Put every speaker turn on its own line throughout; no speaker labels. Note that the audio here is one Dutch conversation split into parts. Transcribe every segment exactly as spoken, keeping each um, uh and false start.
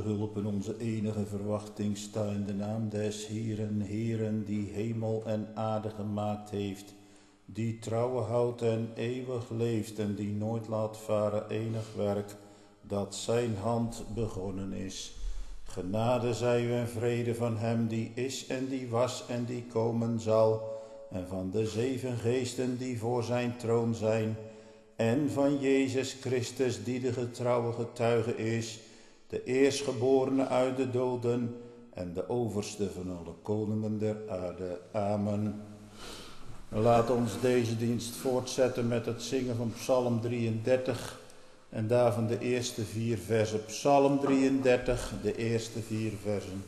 hulp en onze enige verwachting sta in de naam des Heeren, Heeren, die hemel en aarde gemaakt heeft, die trouwe houdt en eeuwig leeft en die nooit laat varen enig werk, dat zijn hand begonnen is. Genade zij u en vrede van hem die is en die was en die komen zal, en van de zeven geesten die voor zijn troon zijn, en van Jezus Christus die de getrouwe getuige is, de eerstgeborene uit de doden en de overste van alle koningen der aarde. Amen. Laat ons deze dienst voortzetten met het zingen van Psalm drieëndertig en daarvan de eerste vier versen. Psalm drieëndertig, de eerste vier versen.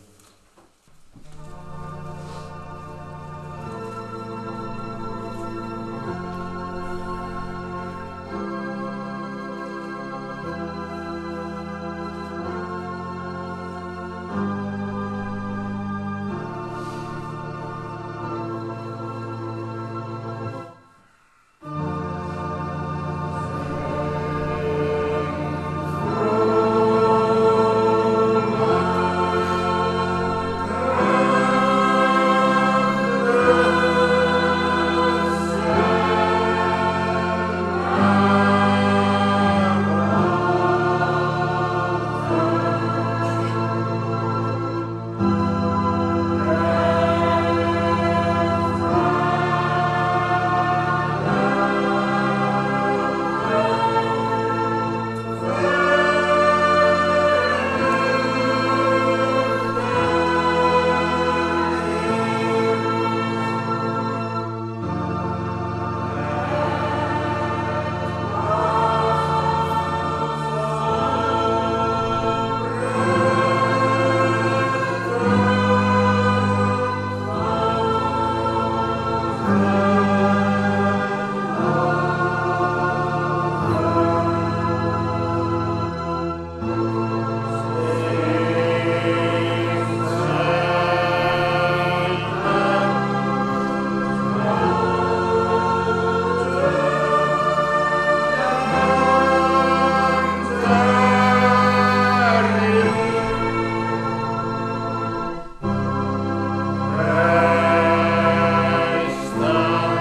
Resta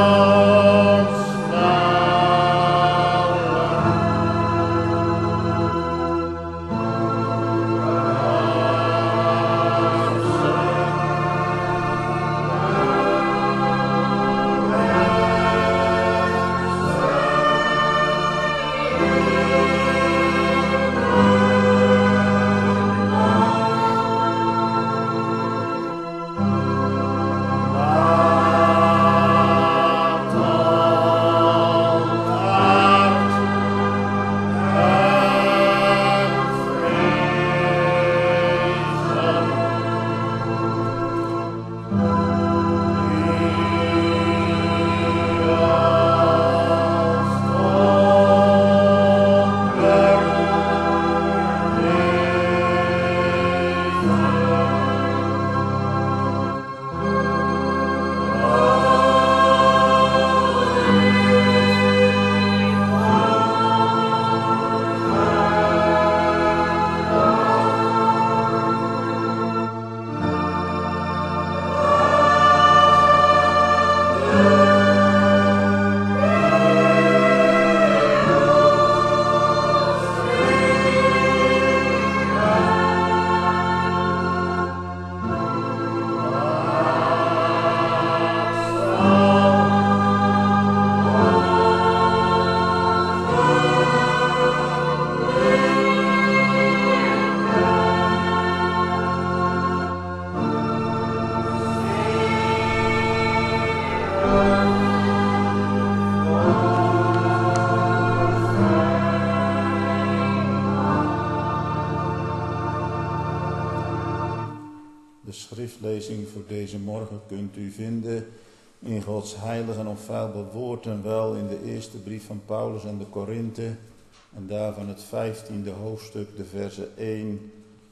schriftlezing voor deze morgen kunt u vinden in Gods heilige en onfeilbaar woord en wel in de eerste brief van Paulus aan de Korinthe en daarvan het vijftiende hoofdstuk, de versen één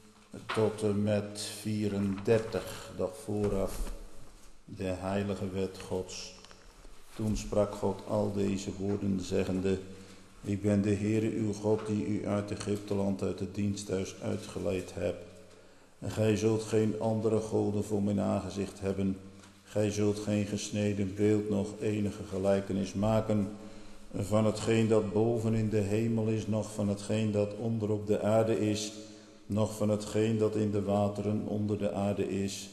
tot en met vierendertig, dag vooraf de heilige wet Gods. Toen sprak God al deze woorden zeggende: Ik ben de Heere uw God die u uit Egypteland uit het diensthuis uitgeleid hebt. En gij zult geen andere goden voor mijn aangezicht hebben. Gij zult geen gesneden beeld noch enige gelijkenis maken van hetgeen dat boven in de hemel is, noch van hetgeen dat onder op de aarde is, noch van hetgeen dat in de wateren onder de aarde is.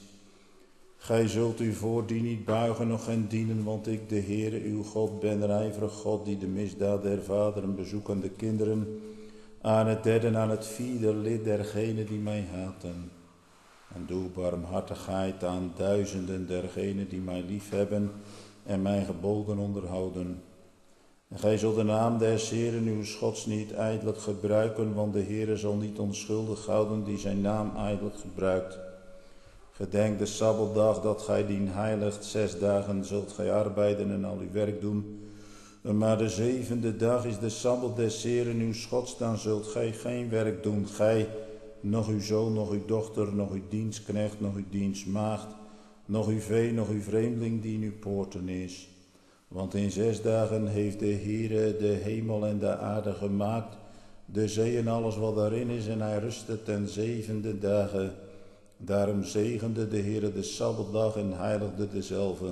Gij zult u voor die niet buigen, noch hen dienen, want ik, de Heere, uw God, ben een ijverig God, die de misdaad der vaderen bezoekt aan de kinderen, aan het derde en aan het vierde lid dergenen die mij haten. En doe barmhartigheid aan duizenden dergenen die mij liefhebben en mijn geboden onderhouden. En gij zult de naam des Heeren uw Gods niet ijdelijk gebruiken, want de Heere zal niet onschuldig houden die zijn naam ijdelijk gebruikt. Gedenk de Sabbatdag dat gij dien heiligt, zes dagen zult gij arbeiden en al uw werk doen. Maar de zevende dag is de Sabbat des Heeren uw Gods, dan zult gij geen werk doen, gij, nog uw zoon, nog uw dochter, nog uw dienstknecht, nog uw dienstmaagd, nog uw vee, nog uw vreemdeling die in uw poorten is. Want in zes dagen heeft de Heere de hemel en de aarde gemaakt, de zee en alles wat daarin is, en hij rustte ten zevende dagen. Daarom zegende de Heere de Sabbatdag en heiligde dezelve.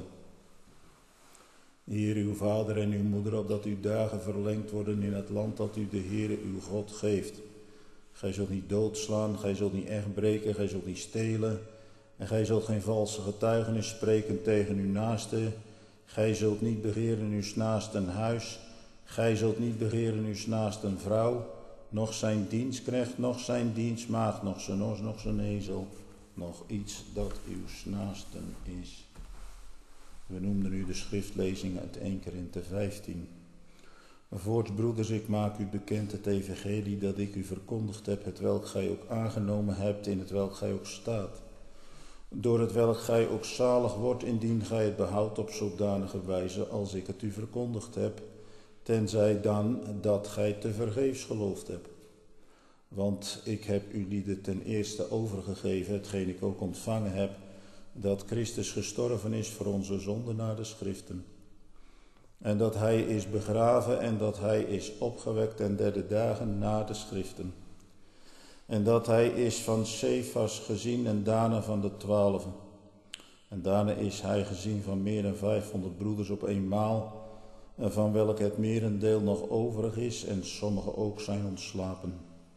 Eer uw vader en uw moeder, opdat uw dagen verlengd worden in het land dat u de Heere uw God geeft. Gij zult niet doodslaan, gij zult niet echt breken, gij zult niet stelen. En gij zult geen valse getuigenis spreken tegen uw naaste. Gij zult niet begeren uw naasten huis. Gij zult niet begeren uw naasten vrouw, noch zijn dienstknecht, noch zijn dienstmaagd, noch zijn os, noch zijn ezel, nog iets dat uw naasten is. We noemden u de schriftlezing uit eerste Korinthe vijftien. Voorts, broeders, ik maak u bekend het evangelie dat ik u verkondigd heb, hetwelk gij ook aangenomen hebt, in hetwelk gij ook staat. Door hetwelk gij ook zalig wordt, indien gij het behoudt op zodanige wijze als ik het u verkondigd heb, tenzij dan dat gij te vergeefs geloofd hebt. Want ik heb u lieden ten eerste overgegeven, hetgeen ik ook ontvangen heb, dat Christus gestorven is voor onze zonden naar de schriften. En dat hij is begraven en dat hij is opgewekt ten derde dagen na de schriften. En dat hij is van Cephas gezien en daarna van de twaalfen. En daarna is hij gezien van meer dan vijfhonderd broeders op eenmaal, en van welk het merendeel nog overig is en sommigen ook zijn ontslapen.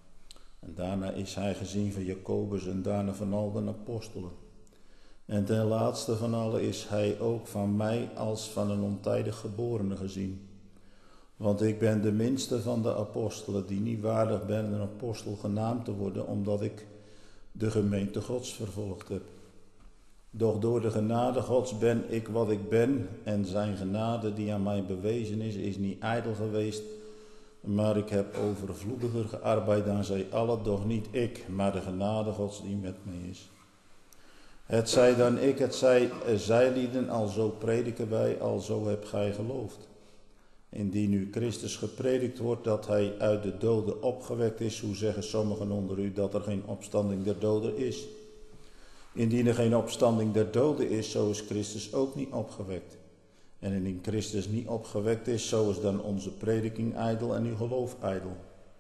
En daarna is hij gezien van Jacobus en daarna van al de apostelen. En ten laatste van allen is hij ook van mij als van een ontijdig geborene gezien. Want ik ben de minste van de apostelen, die niet waardig ben een apostel genaamd te worden, omdat ik de gemeente Gods vervolgd heb. Doch door de genade Gods ben ik wat ik ben, en zijn genade die aan mij bewezen is, is niet ijdel geweest, maar ik heb overvloediger gearbeid dan zij allen, doch niet ik, maar de genade Gods die met mij is. Het zij dan ik, het zij zijlieden, alzo prediken wij, alzo heb gij geloofd. Indien nu Christus gepredikt wordt dat hij uit de doden opgewekt is, hoe zeggen sommigen onder u dat er geen opstanding der doden is? Indien er geen opstanding der doden is, zo is Christus ook niet opgewekt. En indien Christus niet opgewekt is, zo is dan onze prediking ijdel en uw geloof ijdel.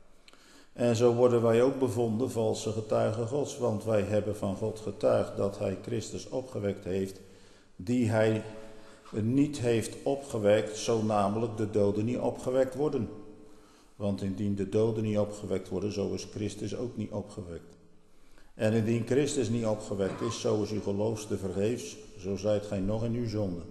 En zo worden wij ook bevonden valse getuigen Gods, want wij hebben van God getuigd dat hij Christus opgewekt heeft, die hij niet heeft opgewekt, zo namelijk de doden niet opgewekt worden. Want indien de doden niet opgewekt worden, zo is Christus ook niet opgewekt. En indien Christus niet opgewekt is, zo is uw geloof te vergeefs, zo zijt gij nog in uw zonde.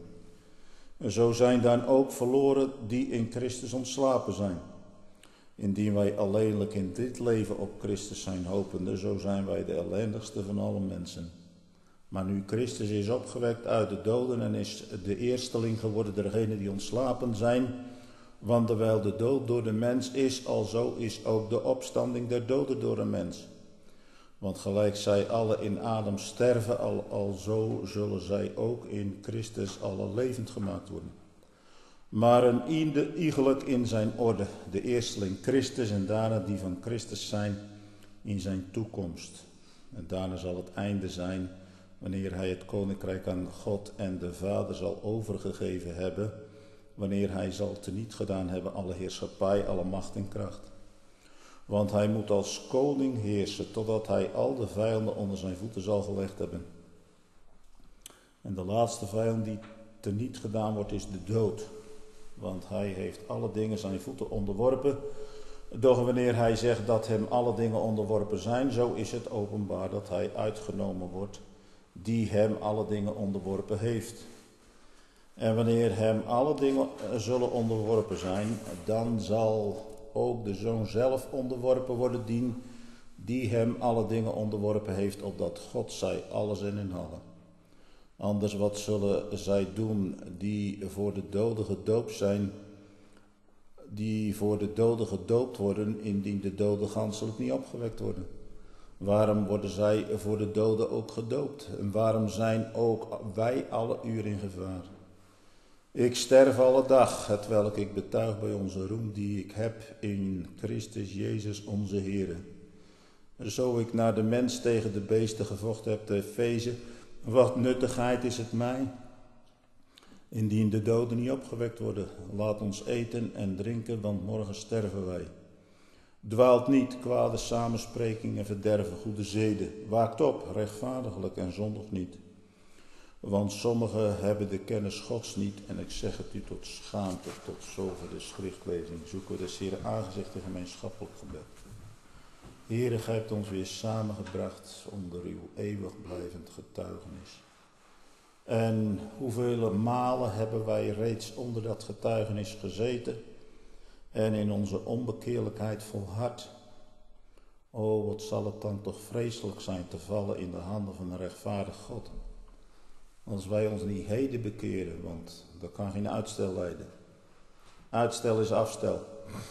Zo zijn dan ook verloren die in Christus ontslapen zijn. Indien wij alleenlijk in dit leven op Christus zijn hopende, zo zijn wij de ellendigste van alle mensen. Maar nu Christus is opgewekt uit de doden en is de eersteling geworden dergenen die ontslapen zijn, want terwijl de dood door de mens is, alzo is ook de opstanding der doden door een mens. Want gelijk zij alle in Adam sterven, al, alzo zullen zij ook in Christus alle levend gemaakt worden. Maar een ieder iegelijk in zijn orde, de eersteling Christus en daarna die van Christus zijn in zijn toekomst. En daarna zal het einde zijn, wanneer hij het koninkrijk aan God en de Vader zal overgegeven hebben, wanneer hij zal teniet gedaan hebben alle heerschappij, alle macht en kracht. Want hij moet als koning heersen, totdat hij al de vijanden onder zijn voeten zal gelegd hebben. En de laatste vijand die teniet gedaan wordt, is de dood. Want hij heeft alle dingen zijn voeten onderworpen. Doch wanneer hij zegt dat hem alle dingen onderworpen zijn, zo is het openbaar dat hij uitgenomen wordt, die hem alle dingen onderworpen heeft. En wanneer hem alle dingen zullen onderworpen zijn, dan zal ook de Zoon zelf onderworpen worden, die, die hem alle dingen onderworpen heeft, opdat God zij alles en in allen. Anders wat zullen zij doen die voor de doden gedoopt zijn, die voor de doden gedoopt worden, indien de doden ganselijk niet opgewekt worden? Waarom worden zij voor de doden ook gedoopt? En waarom zijn ook wij alle uur in gevaar? Ik sterf alle dag, hetwelk ik betuig bij onze roem die ik heb in Christus Jezus onze Heere. Zo ik naar de mens tegen de beesten gevochten heb te Efeze, wat nuttigheid is het mij? Indien de doden niet opgewekt worden, laat ons eten en drinken, want morgen sterven wij. Dwaalt niet, kwade samenspreking en verderven goede zeden. Waakt op, rechtvaardiglijk en zondig niet. Want sommigen hebben de kennis Gods niet, en ik zeg het u tot schaamte, tot zover de schriftlezing. Zoeken we des Heeren aangezicht en gemeenschappelijk gebed. Heere, gij hebt ons weer samengebracht onder uw eeuwig blijvend getuigenis. En hoeveel malen hebben wij reeds onder dat getuigenis gezeten en in onze onbekeerlijkheid volhard. O, wat zal het dan toch vreselijk zijn te vallen in de handen van een rechtvaardig God. Als wij ons niet heden bekeren, want dat kan geen uitstel leiden. Uitstel is afstel.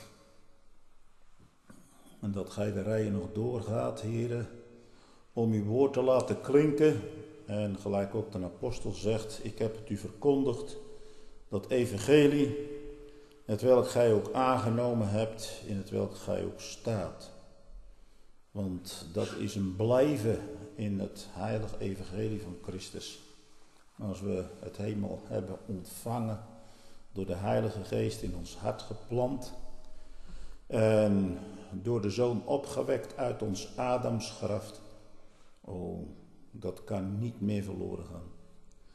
En dat gij de rijen nog doorgaat, Heere, om uw woord te laten klinken. En gelijk ook de apostel zegt, ik heb het u verkondigd, dat evangelie, het welk gij ook aangenomen hebt, in het welk gij ook staat. Want dat is een blijven in het heilige evangelie van Christus. Als we het hemel hebben ontvangen, door de Heilige Geest in ons hart geplant en door de Zoon opgewekt uit ons Adamsgraf. Oh, dat kan niet meer verloren gaan.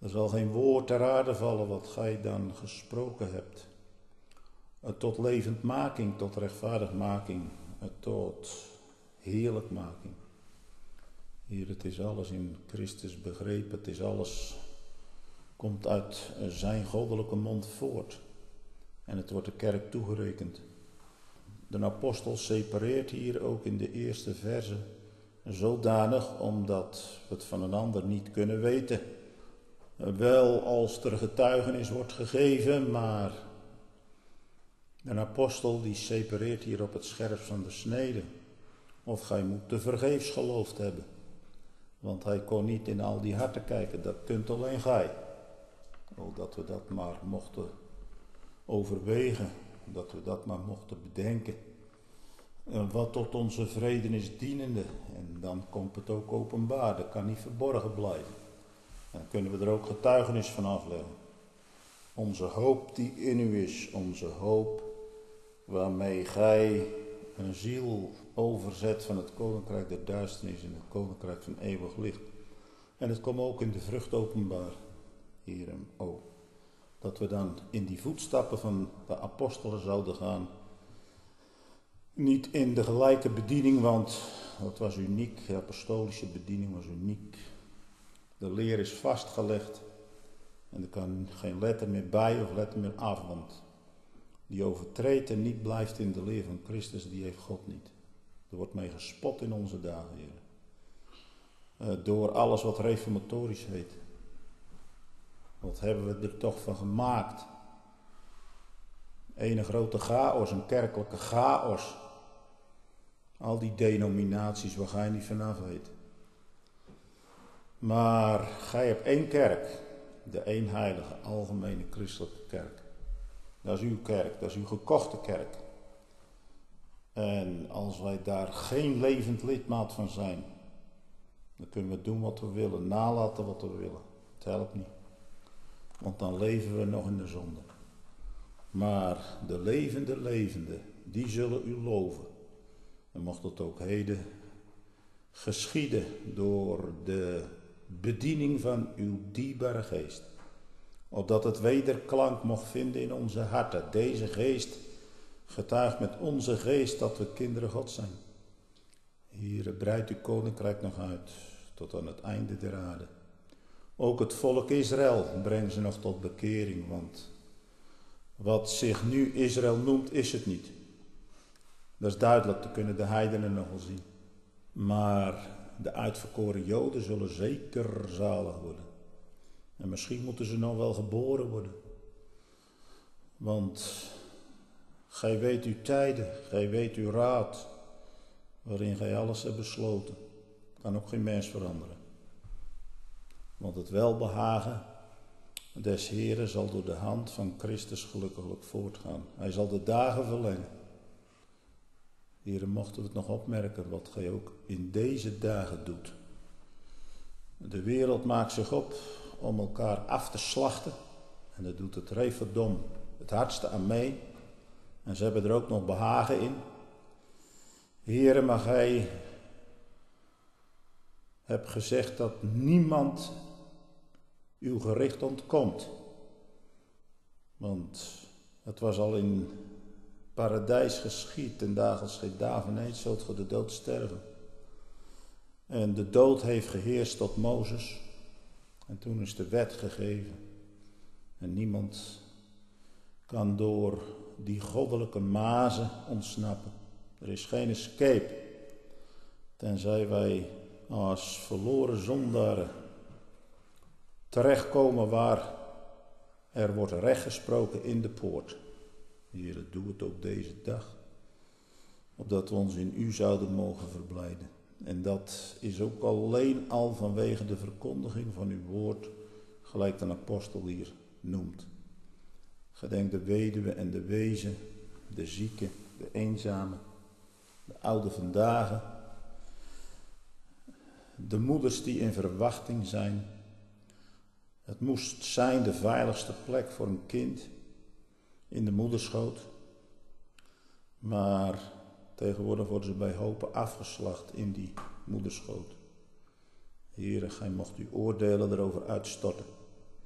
Er zal geen woord ter aarde vallen wat gij dan gesproken hebt. Tot levendmaking, tot rechtvaardigmaking, tot heerlijkmaking. Hier, het is alles in Christus begrepen, het is alles, komt uit zijn goddelijke mond voort. En het wordt de kerk toegerekend. De apostel separeert hier ook in de eerste verse zodanig omdat we het van een ander niet kunnen weten. Wel als er getuigenis wordt gegeven, maar de apostel die separeert hier op het scherpst van de snede. Of gij moet te vergeefs geloofd hebben. Want hij kon niet in al die harten kijken, dat kunt alleen gij. Oh, dat we dat maar mochten overwegen, dat we dat maar mochten bedenken. Wat tot onze vrede is dienende. En dan komt het ook openbaar, dat kan niet verborgen blijven. Dan kunnen we er ook getuigenis van afleggen. Onze hoop die in u is, onze hoop waarmee gij een ziel overzet van het koninkrijk der duisternis in het koninkrijk van eeuwig licht. En het komt ook in de vrucht openbaar, hierom ook. Dat we dan in die voetstappen van de apostelen zouden gaan. Niet in de gelijke bediening, want dat was uniek. De apostolische bediening was uniek. De leer is vastgelegd. En er kan geen letter meer bij of letter meer af. Want die overtreedt en niet blijft in de leer van Christus, die heeft God niet. Er wordt mee gespot in onze dagen, Heer. Uh, door alles wat reformatorisch heet. Wat hebben we er toch van gemaakt? Ene grote chaos, een kerkelijke chaos. Al die denominaties waar gij niet vanaf weet. Maar gij hebt één kerk. De eenheilige, algemene christelijke kerk. Dat is uw kerk, dat is uw gekochte kerk. En als wij daar geen levend lidmaat van zijn, dan kunnen we doen wat we willen, nalaten wat we willen. Het helpt niet. Want dan leven we nog in de zonde. Maar de levende levende, die zullen u loven. En mocht het ook heden geschieden door de bediening van uw dierbare geest. Opdat het wederklank mocht vinden in onze harten. Deze geest getuigt met onze geest dat we kinderen God zijn. Hier breidt uw koninkrijk nog uit tot aan het einde der aarde. Ook het volk Israël brengen ze nog tot bekering, want wat zich nu Israël noemt, is het niet. Dat is duidelijk, dat kunnen de heidenen nog wel zien. Maar de uitverkoren Joden zullen zeker zalig worden. En misschien moeten ze nog wel geboren worden. Want gij weet uw tijden, gij weet uw raad, waarin gij alles hebt besloten. Kan ook geen mens veranderen. Want het welbehagen des Heeren zal door de hand van Christus gelukkiglijk voortgaan. Hij zal de dagen verlengen. Heren, mochten we het nog opmerken wat gij ook in deze dagen doet. De wereld maakt zich op om elkaar af te slachten. En dat doet het Referdom het hardste aan mee. En ze hebben er ook nog behagen in. Heren, maar gij hebt gezegd dat niemand uw gericht ontkomt. Want het was al in paradijs geschied. Ten dagen als gij daarvan eet, zult ge de dood sterven. En de dood heeft geheerst tot Mozes. En toen is de wet gegeven. En niemand kan door die goddelijke mazen ontsnappen. Er is geen escape. Tenzij wij als verloren zondaren terechtkomen waar er wordt recht gesproken in de poort. Heere, doe het ook deze dag. Opdat we ons in u zouden mogen verblijden. En dat is ook alleen al vanwege de verkondiging van uw woord, gelijk de apostel hier noemt. Gedenk de weduwe en de wezen, de zieke, de eenzame, de oude vandaag, de moeders die in verwachting zijn. Het moest zijn de veiligste plek voor een kind in de moederschoot. Maar tegenwoordig worden ze bij hopen afgeslacht in die moederschoot. Heere, gij mocht uw oordelen erover uitstorten.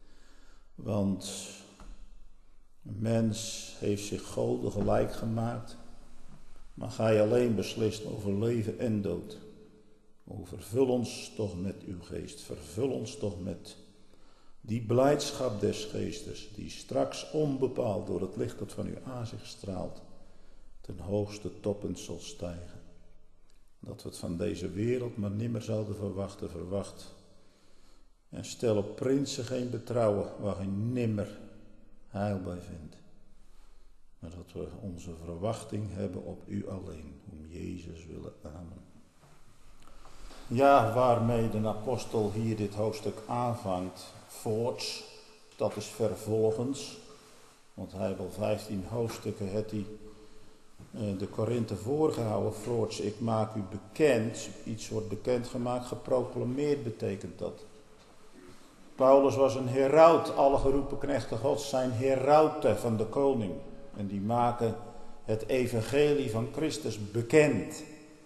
Want een mens heeft zich Goden gelijk gemaakt, maar gij alleen beslist over leven en dood. O, vervul ons toch met uw geest, vervul ons toch met die blijdschap des geestes, die straks onbepaald door het licht dat van uw aanzicht straalt, ten hoogste toppen zal stijgen. Dat we het van deze wereld maar nimmer zouden verwachten, verwacht. En stel op prinsen geen betrouwen, waar gij nimmer heil bij vindt. Maar dat we onze verwachting hebben op u alleen, om Jezus willen. Amen. Ja, waarmee de apostel hier dit hoofdstuk aanvangt, voorts, dat is vervolgens. Want hij heeft al vijftien hoofdstukken, het hij de Korinthe voorgehouden, voorts, ik maak u bekend, iets wordt bekendgemaakt, geproclameerd betekent dat. Paulus was een heraut, alle geroepen knechten Gods zijn herauten van de koning. En die maken het evangelie van Christus bekend.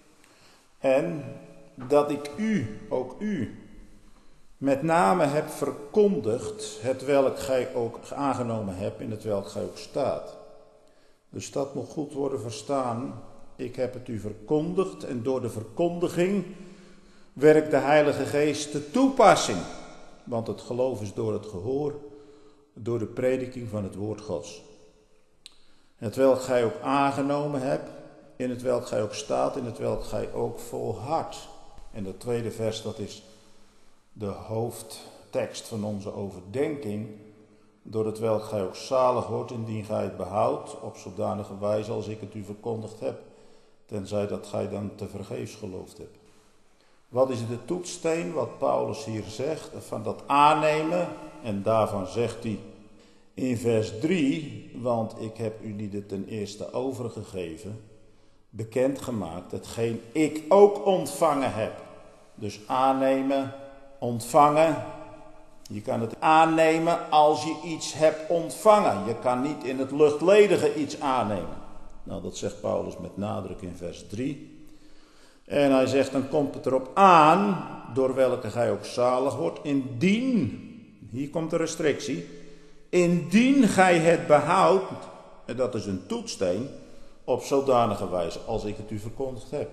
En dat ik u, ook u, met name heb verkondigd, het welk gij ook aangenomen hebt, in het welk gij ook staat. Dus dat moet goed worden verstaan. Ik heb het u verkondigd en door de verkondiging werkt de Heilige Geest de toepassing. Want het geloof is door het gehoor, door de prediking van het woord Gods. Het welk gij ook aangenomen hebt, in het welk gij ook staat, in het welk gij ook volhardt. En dat tweede vers, dat is de hoofdtekst van onze overdenking. Door het welk gij ook zalig wordt, indien gij het behoudt, op zodanige wijze als ik het u verkondigd heb. Tenzij dat gij dan tevergeefs geloofd hebt. Wat is de toetssteen, wat Paulus hier zegt, van dat aannemen? En daarvan zegt hij in vers drie, want ik heb u die ten eerste overgegeven, bekendgemaakt, hetgeen ik ook ontvangen heb. Dus aannemen, ontvangen. Je kan het aannemen als je iets hebt ontvangen. Je kan niet in het luchtledige iets aannemen. Nou, dat zegt Paulus met nadruk in vers drie. En hij zegt, dan komt het erop aan, door welke gij ook zalig wordt, indien, hier komt de restrictie, indien gij het behoudt, en dat is een toetssteen, op zodanige wijze als ik het u verkondigd heb.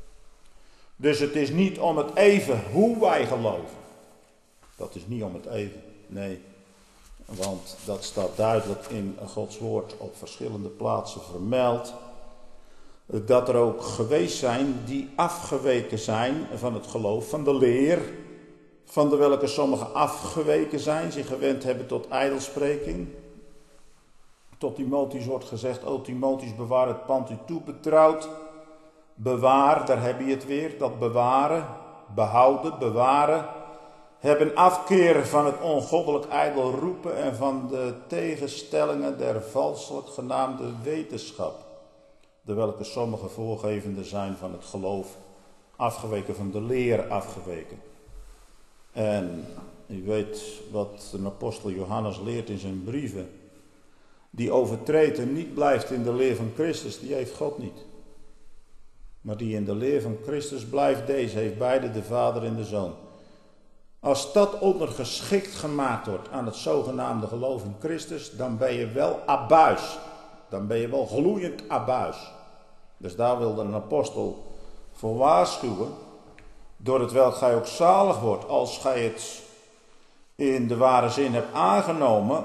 Dus het is niet om het even hoe wij geloven. Dat is niet om het even, nee. Want dat staat duidelijk in Gods woord op verschillende plaatsen vermeld. Dat er ook geweest zijn die afgeweken zijn van het geloof, van de leer. Van de welke sommigen afgeweken zijn, zich gewend hebben tot ijdelspreking. Tot Timotheus wordt gezegd, o Timotheus, bewaar het pand u toebetrouwd. Bewaar, daar heb je het weer, dat bewaren, behouden, bewaren. Hebben afkeer van het ongoddelijk ijdel roepen en van de tegenstellingen der valselijk genaamde wetenschap. De welke sommige voorgevende zijn van het geloof, afgeweken van de leer afgeweken. En u weet wat de apostel Johannes leert in zijn brieven. Die overtreedt en niet blijft in de leer van Christus, die heeft God niet. Maar die in de leer van Christus blijft, deze heeft beide de Vader en de Zoon. Als dat ondergeschikt gemaakt wordt aan het zogenaamde geloof in Christus, dan ben je wel abuis. Dan ben je wel gloeiend abuis. Dus daar wilde een apostel voor waarschuwen. Door het welk gij ook zalig wordt, als gij het in de ware zin hebt aangenomen.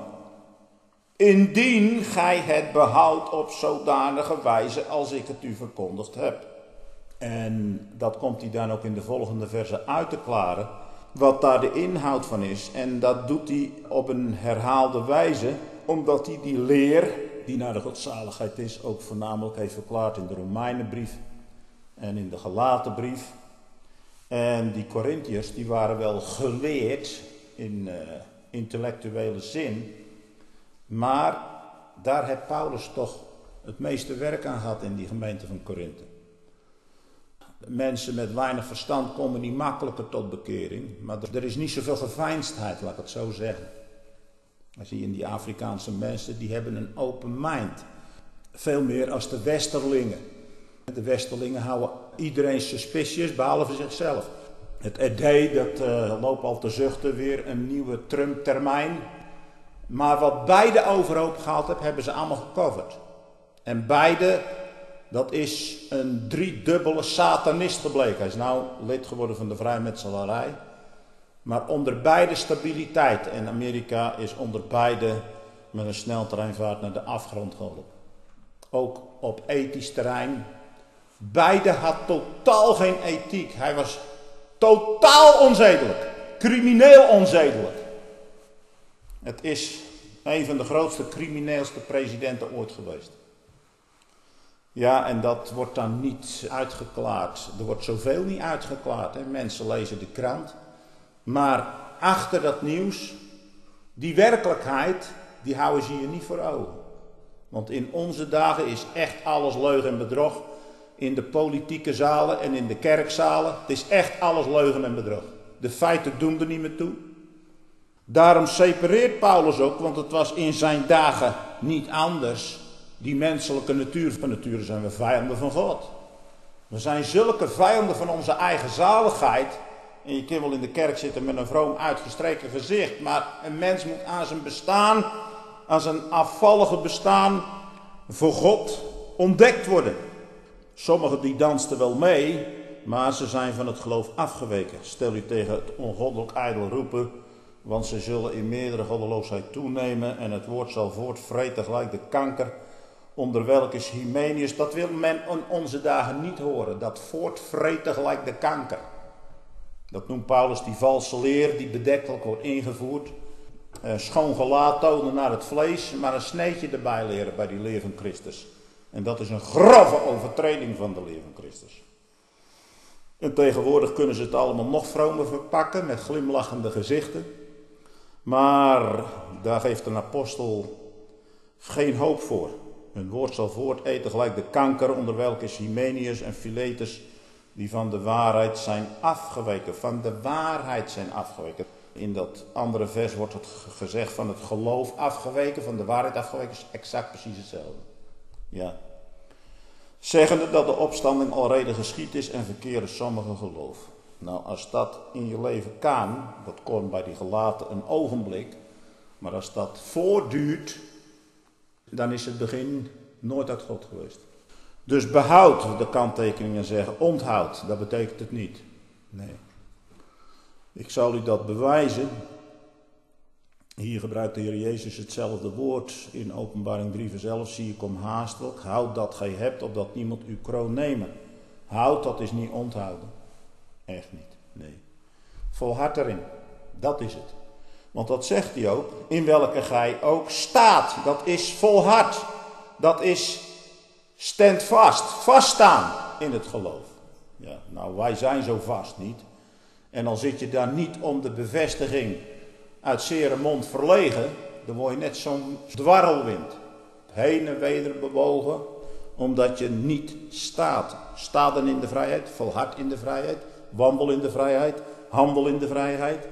Indien gij het behoudt op zodanige wijze als ik het u verkondigd heb. En dat komt hij dan ook in de volgende versen uit te klaren. Wat daar de inhoud van is. En dat doet hij op een herhaalde wijze. Omdat hij die leer, die naar de godzaligheid is, ook voornamelijk heeft verklaard in de Romeinenbrief. En in de Galatenbrief. En die Korintiërs, die waren wel geleerd in uh, intellectuele zin. Maar daar heeft Paulus toch het meeste werk aan gehad in die gemeente van Korinthe. Mensen met weinig verstand komen niet makkelijker tot bekering. Maar er is niet zoveel geveinsdheid, laat ik het zo zeggen. Dan zie je in die Afrikaanse mensen, die hebben een open mind. Veel meer als de Westerlingen. De Westerlingen houden iedereen suspicious, behalve zichzelf. Het idee, dat uh, loopt al te zuchten, weer een nieuwe Trump-termijn. Maar wat beide overhoop gehaald hebben, hebben ze allemaal gecoverd. En beide, dat is een driedubbele satanist gebleken. Hij is nou lid geworden van de vrijmetselarij. Maar onder beide stabiliteit. En Amerika is onder beide met een sneltreinvaart naar de afgrond geholpen. Ook op ethisch terrein. Beide had totaal geen ethiek. Hij was totaal onzedelijk. Crimineel onzedelijk. Het is een van de grootste crimineelste presidenten ooit geweest. Ja, en dat wordt dan niet uitgeklaard. Er wordt zoveel niet uitgeklaard. Hè? Mensen lezen de krant. Maar achter dat nieuws, die werkelijkheid, die houden ze je niet voor ogen. Want in onze dagen is echt alles leugen en bedrog. In de politieke zalen en in de kerkzalen. Het is echt alles leugen en bedrog. De feiten doen er niet meer toe. Daarom separeert Paulus ook, want het was in zijn dagen niet anders. Die menselijke natuur, van nature zijn we vijanden van God. We zijn zulke vijanden van onze eigen zaligheid. En je kunt wel in de kerk zitten met een vroom uitgestreken gezicht. Maar een mens moet aan zijn bestaan, aan zijn afvallige bestaan voor God ontdekt worden. Sommigen die dansten wel mee, maar ze zijn van het geloof afgeweken. Stel u tegen het ongoddelijk ijdel roepen, want ze zullen in meerdere goddeloosheid toenemen en het woord zal voortvreten gelijk de kanker, onder welke is Hymenius. Dat wil men in onze dagen niet horen, dat voortvreten gelijk de kanker. Dat noemt Paulus die valse leer die bedektelijk wordt ingevoerd. Eh, schoon gelaat tonen naar het vlees, maar een sneetje erbij leren bij die leer van Christus. En dat is een grove overtreding van de leer van Christus. En tegenwoordig kunnen ze het allemaal nog vromer verpakken met glimlachende gezichten. Maar daar geeft een apostel geen hoop voor. Hun woord zal voorteten gelijk de kanker, onder welke is Hymenius en Philetus, die van de waarheid zijn afgeweken. Van de waarheid zijn afgeweken. In dat andere vers wordt het gezegd van het geloof afgeweken, van de waarheid afgeweken, is exact precies hetzelfde. Ja. Zeggende dat de opstanding alreeds geschied is en verkeren sommigen geloof. Nou, als dat in je leven kan, dat kon bij die gelaten een ogenblik, maar als dat voortduurt, dan is het begin nooit uit God geweest. Dus behoud, de kanttekeningen zeggen, onthoud, dat betekent het niet. Nee. Ik zal u dat bewijzen. Hier gebruikt de Heer Jezus hetzelfde woord. In Openbaring drie vers elf zie ik kom haastelijk. Houd dat gij hebt, opdat niemand uw kroon nemen. Houd, dat is niet onthouden. Echt niet, nee. Volhard erin, dat is het. Want dat zegt hij ook, in welke gij ook staat. Dat is volhard. Dat is standvast, vaststaan in het geloof. Ja, nou, wij zijn zo vast niet. En al zit je daar niet om de bevestiging uit zere mond verlegen, dan word je net zo'n dwarrelwind. Heen en weder bewogen, omdat je niet staat. Sta dan in de vrijheid, volhard in de vrijheid, wandel in de vrijheid, handel in de vrijheid.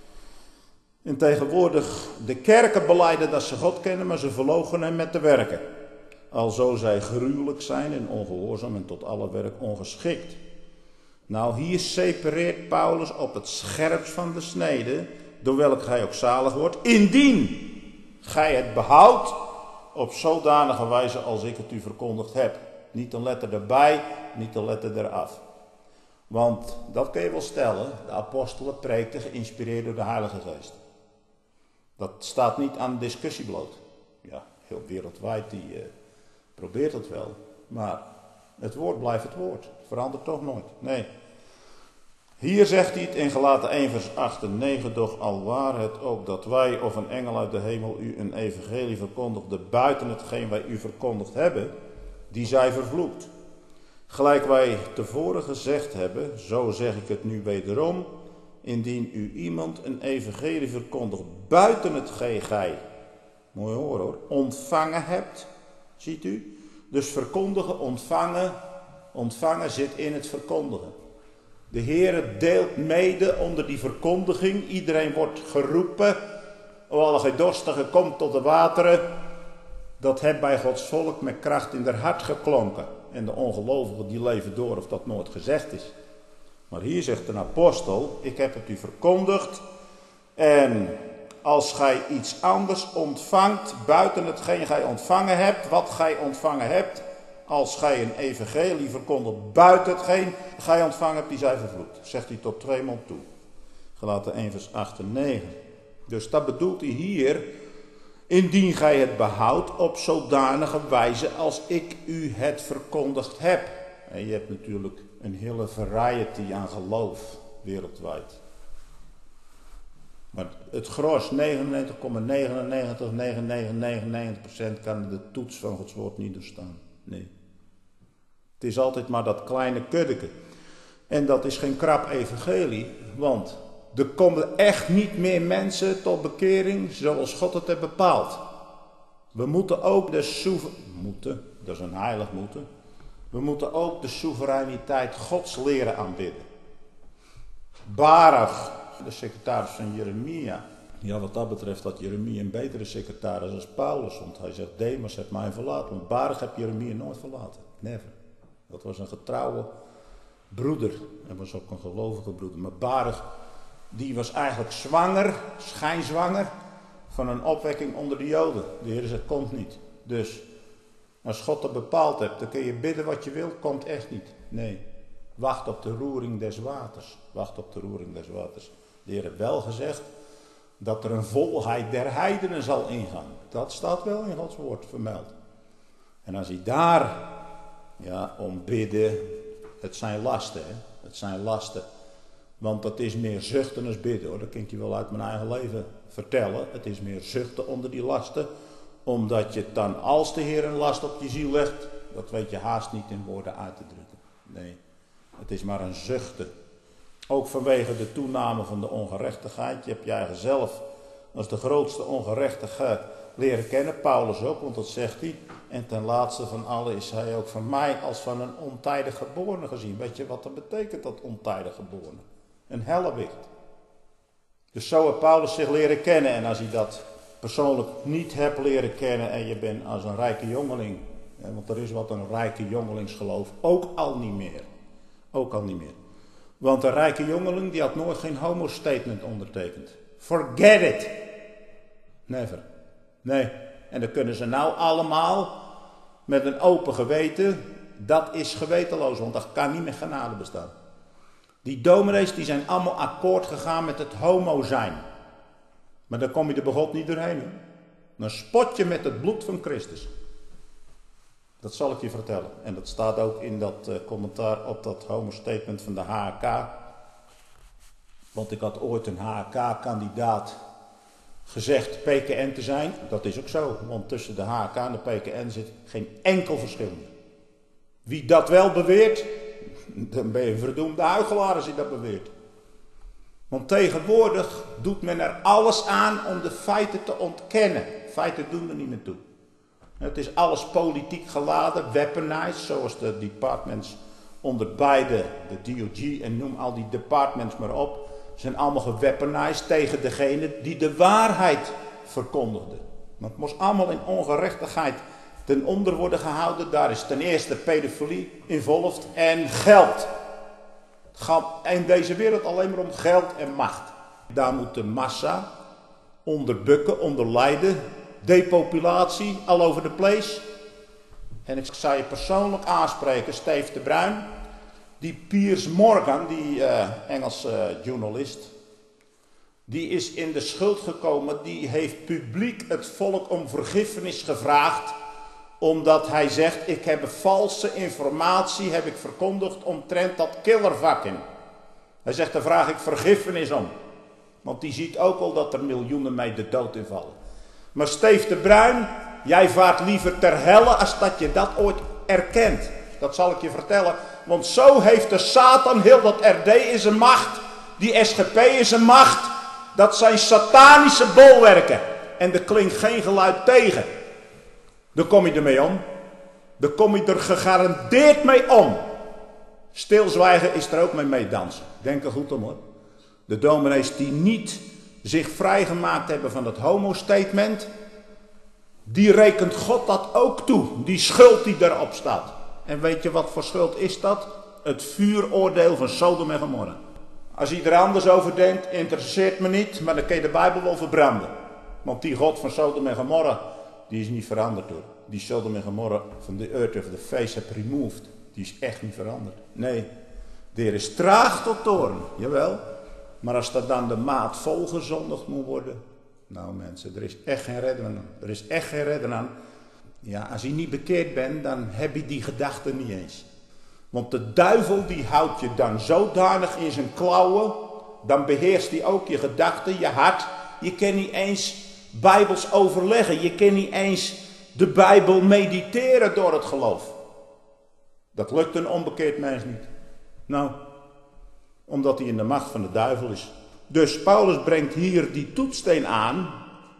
En tegenwoordig, de kerken belijden dat ze God kennen, maar ze verloochenen hem met de werken. Alzo zij gruwelijk zijn en ongehoorzaam en tot alle werk ongeschikt. Nou, hier separeert Paulus op het scherpst van de snede, door welk gij ook zalig wordt, indien gij het behoudt op zodanige wijze als ik het u verkondigd heb. Niet een letter erbij, niet een letter eraf. Want, dat kun je wel stellen, de apostelen preekten geïnspireerd door de Heilige Geest. Dat staat niet aan discussie bloot. Ja, heel wereldwijd die uh, probeert het wel, maar het woord blijft het woord. Het verandert toch nooit. Nee. Hier zegt hij het in Galaten één vers acht en negen, doch al waar het ook dat wij of een engel uit de hemel u een evangelie verkondigde buiten hetgeen wij u verkondigd hebben, die zij vervloekt. Gelijk wij tevoren gezegd hebben, zo zeg ik het nu wederom, indien u iemand een evangelie verkondigt buiten hetgeen gij, mooi hoor hoor, ontvangen hebt, ziet u? Dus verkondigen, ontvangen, ontvangen zit in het verkondigen. De Heere deelt mede onder die verkondiging. Iedereen wordt geroepen. O alle gij dorstigen, komt tot de wateren. Dat heeft bij Gods volk met kracht in haar hart geklonken. En de ongelovigen die leven door of dat nooit gezegd is. Maar hier zegt een apostel, ik heb het u verkondigd. En als gij iets anders ontvangt buiten hetgeen gij ontvangen hebt, wat gij ontvangen hebt, als gij een evangelie verkondigt buiten hetgeen gij ontvangen hebt, die zij vervloekt. Zegt hij tot tweemaal toe. Galaten één vers acht en negen. Dus dat bedoelt hij hier, indien gij het behoudt op zodanige wijze als ik u het verkondigd heb. En je hebt natuurlijk een hele variety aan geloof wereldwijd. Maar het gros, negenennegentig komma negenennegentig negenennegentig procent kan de toets van Gods woord niet doorstaan. Nee. Het is altijd maar dat kleine kuddeke. En dat is geen krap evangelie, want er komen echt niet meer mensen tot bekering zoals God het heeft bepaald. We moeten ook de soevereiniteit, moeten, dat is een heilig moeten. We moeten ook de soevereiniteit Gods leren aanbidden. Baruch, de secretaris van Jeremia. Ja, wat dat betreft had Jeremia een betere secretaris als Paulus. Want hij zegt, Demas heeft mij verlaten. Want Baruch heeft Jeremia nooit verlaten. Never. Dat was een getrouwe broeder. Hij was ook een gelovige broeder. Maar Baruch, die was eigenlijk zwanger, schijnzwanger, van een opwekking onder de Joden. De Heer zegt, komt niet. Dus, als God dat bepaald hebt, dan kun je bidden wat je wilt, komt echt niet. Nee. Wacht op de roering des waters. Wacht op de roering des waters. De Heer heeft wel gezegd dat er een volheid der heidenen zal ingaan. Dat staat wel in Gods woord vermeld. En als hij daar, ja, om bidden, het zijn lasten, hè. Het zijn lasten. Want dat is meer zuchten dan bidden, hoor. Dat kan ik je wel uit mijn eigen leven vertellen. Het is meer zuchten onder die lasten. Omdat je dan, als de Heer een last op je ziel legt, dat weet je haast niet in woorden uit te drukken. Nee. Het is maar een zuchten. Ook vanwege de toename van de ongerechtigheid. Je hebt je eigen zelf als de grootste ongerechtigheid leren kennen. Paulus ook, want dat zegt hij. En ten laatste van allen is hij ook van mij als van een ontijdig geborene gezien. Weet je wat dat betekent, dat ontijdig geborene? Een hellewicht. Dus zo heeft Paulus zich leren kennen. En als hij dat persoonlijk niet hebt leren kennen en je bent als een rijke jongeling. Want er is wat een rijke jongelingsgeloof ook al niet meer. Ook al niet meer. Want een rijke jongeling die had nooit geen homo-statement ondertekend. Forget it. Never. Nee. En dan kunnen ze nou allemaal met een open geweten. Dat is gewetenloos, want dat kan niet met genade bestaan. Die dominees die zijn allemaal akkoord gegaan met het homo zijn. Maar dan kom je er bij God niet doorheen. Hè? Dan spot je met het bloed van Christus. Dat zal ik je vertellen. En dat staat ook in dat uh, commentaar op dat homo-statement van de H K. Want ik had ooit een H K-kandidaat gezegd P K N te zijn. Dat is ook zo. Want tussen de H K en de P K N zit geen enkel verschil meer. Wie dat wel beweert, dan ben je een verdoemde huichelaar als hij dat beweert. Want tegenwoordig doet men er alles aan om de feiten te ontkennen. Feiten doen er niet meer toe. Het is alles politiek geladen, weaponized, zoals de departments onder beide, de D O G en noem al die departments maar op, zijn allemaal geweaponized tegen degene die de waarheid verkondigde. Want het moest allemaal in ongerechtigheid ten onder worden gehouden. Daar is ten eerste pedofilie involved en geld. Het gaat in deze wereld alleen maar om geld en macht. Daar moet de massa onder bukken, onder lijden. Depopulatie, all over the place. En ik zou je persoonlijk aanspreken, Steve de Bruin. Die Piers Morgan, die uh, Engelse uh, journalist. Die is in de schuld gekomen. Die heeft publiek het volk om vergiffenis gevraagd. Omdat hij zegt, ik heb valse informatie heb ik verkondigd omtrent dat killervakken. Hij zegt, daar vraag ik vergiffenis om. Want die ziet ook al dat er miljoenen mee de dood in vallen. Maar Steve de Bruin, jij vaart liever ter helle als dat je dat ooit erkent. Dat zal ik je vertellen. Want zo heeft de Satan heel dat R D in zijn macht. Die S G P in zijn macht. Dat zijn satanische bolwerken. En er klinkt geen geluid tegen. Dan kom je ermee om. Dan kom je er gegarandeerd mee om. Stilzwijgen is er ook mee meedansen. Denk er goed om, hoor. De dominees die niet zich vrijgemaakt hebben van dat homo-statement, die rekent God dat ook toe. Die schuld die daarop staat. En weet je wat voor schuld is dat? Het vuuroordeel van Sodom en Gomorra. Als iedereen anders over denkt, interesseert me niet, maar dan kun je de Bijbel wel verbranden. Want die God van Sodom en Gomorra, die is niet veranderd hoor. Die Sodom en Gomorra van de earth of the face heb removed. Die is echt niet veranderd. Nee, de Heer is traag tot toorn, jawel. Maar als dat dan de maat volgezondigd moet worden. Nou mensen, er is echt geen redder aan. Er is echt geen redder aan. Ja, als je niet bekeerd bent, dan heb je die gedachte niet eens. Want de duivel die houdt je dan zodanig in zijn klauwen. Dan beheerst hij ook je gedachten, je hart. Je kan niet eens bijbels overleggen. Je kan niet eens de Bijbel mediteren door het geloof. Dat lukt een onbekeerd mens niet. Nou, omdat hij in de macht van de duivel is. Dus Paulus brengt hier die toetssteen aan.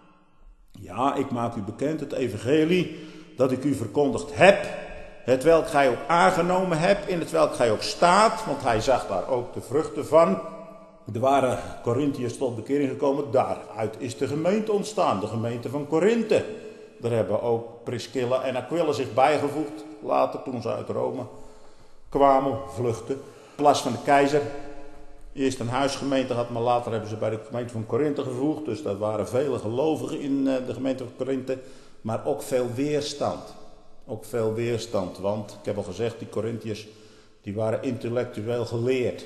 Ja, ik maak u bekend het evangelie dat ik u verkondigd heb. Het welk gij ook aangenomen hebt, in het welk gij ook staat. Want hij zag daar ook de vruchten van. Er waren Corinthiërs tot bekering gekomen. Daaruit is de gemeente ontstaan, de gemeente van Korinthe. Daar hebben ook Priscilla en Aquila zich bijgevoegd. Later, toen ze uit Rome kwamen, vluchten. In plaats van de keizer. Eerst een huisgemeente had, maar later hebben ze bij de gemeente van Korinthe gevoegd. Dus daar waren vele gelovigen in de gemeente van Korinthe. Maar ook veel weerstand. Ook veel weerstand. Want, ik heb al gezegd, die Corinthiërs, die waren intellectueel geleerd.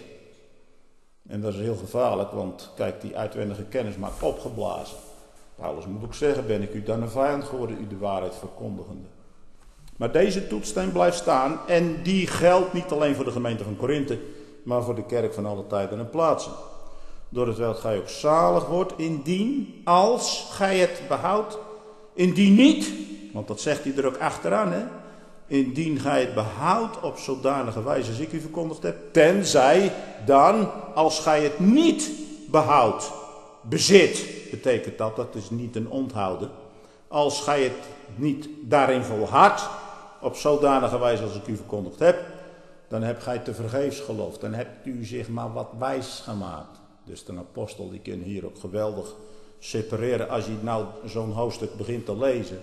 En dat is heel gevaarlijk, want kijk, die uitwendige kennis maakt opgeblazen. Paulus moet ook zeggen, ben ik u dan een vijand geworden, u de waarheid verkondigende. Maar deze toetssteen blijft staan en die geldt niet alleen voor de gemeente van Korinthe, maar voor de kerk van alle tijden en plaatsen. Door het welk gij ook zalig wordt, indien, als gij het behoudt, indien niet, want dat zegt hij er ook achteraan, hè. Indien gij het behoudt op zodanige wijze als ik u verkondigd heb, tenzij dan, als gij het niet behoudt, bezit, betekent dat, dat is niet een onthouden. Als gij het niet daarin volhardt, op zodanige wijze als ik u verkondigd heb, dan hebt gij te vergeefs geloofd. Dan hebt u zich maar wat wijs gemaakt. Dus de apostel die kan hier ook geweldig separeren. Als je nou zo'n hoofdstuk begint te lezen,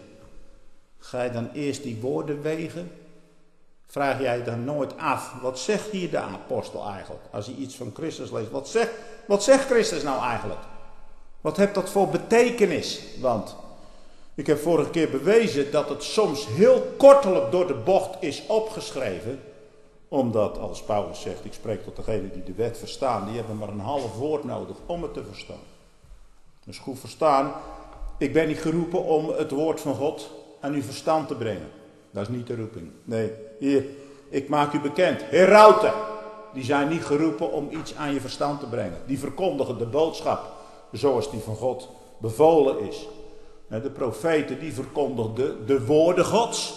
ga je dan eerst die woorden wegen? Vraag jij dan nooit af, wat zegt hier de apostel eigenlijk? Als je iets van Christus leest, wat zegt, wat zegt Christus nou eigenlijk? Wat heeft dat voor betekenis? Want ik heb vorige keer bewezen dat het soms heel kortelijk door de bocht is opgeschreven. Omdat, als Paulus zegt, ik spreek tot degenen die de wet verstaan, die hebben maar een half woord nodig om het te verstaan. Dus goed verstaan, ik ben niet geroepen om het woord van God aan uw verstand te brengen. Dat is niet de roeping. Nee, hier, ik maak u bekend. Herauten, die zijn niet geroepen om iets aan je verstand te brengen. Die verkondigen de boodschap zoals die van God bevolen is. De profeten die verkondigden de woorden Gods.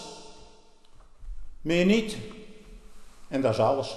Meer niet. En dat is alles.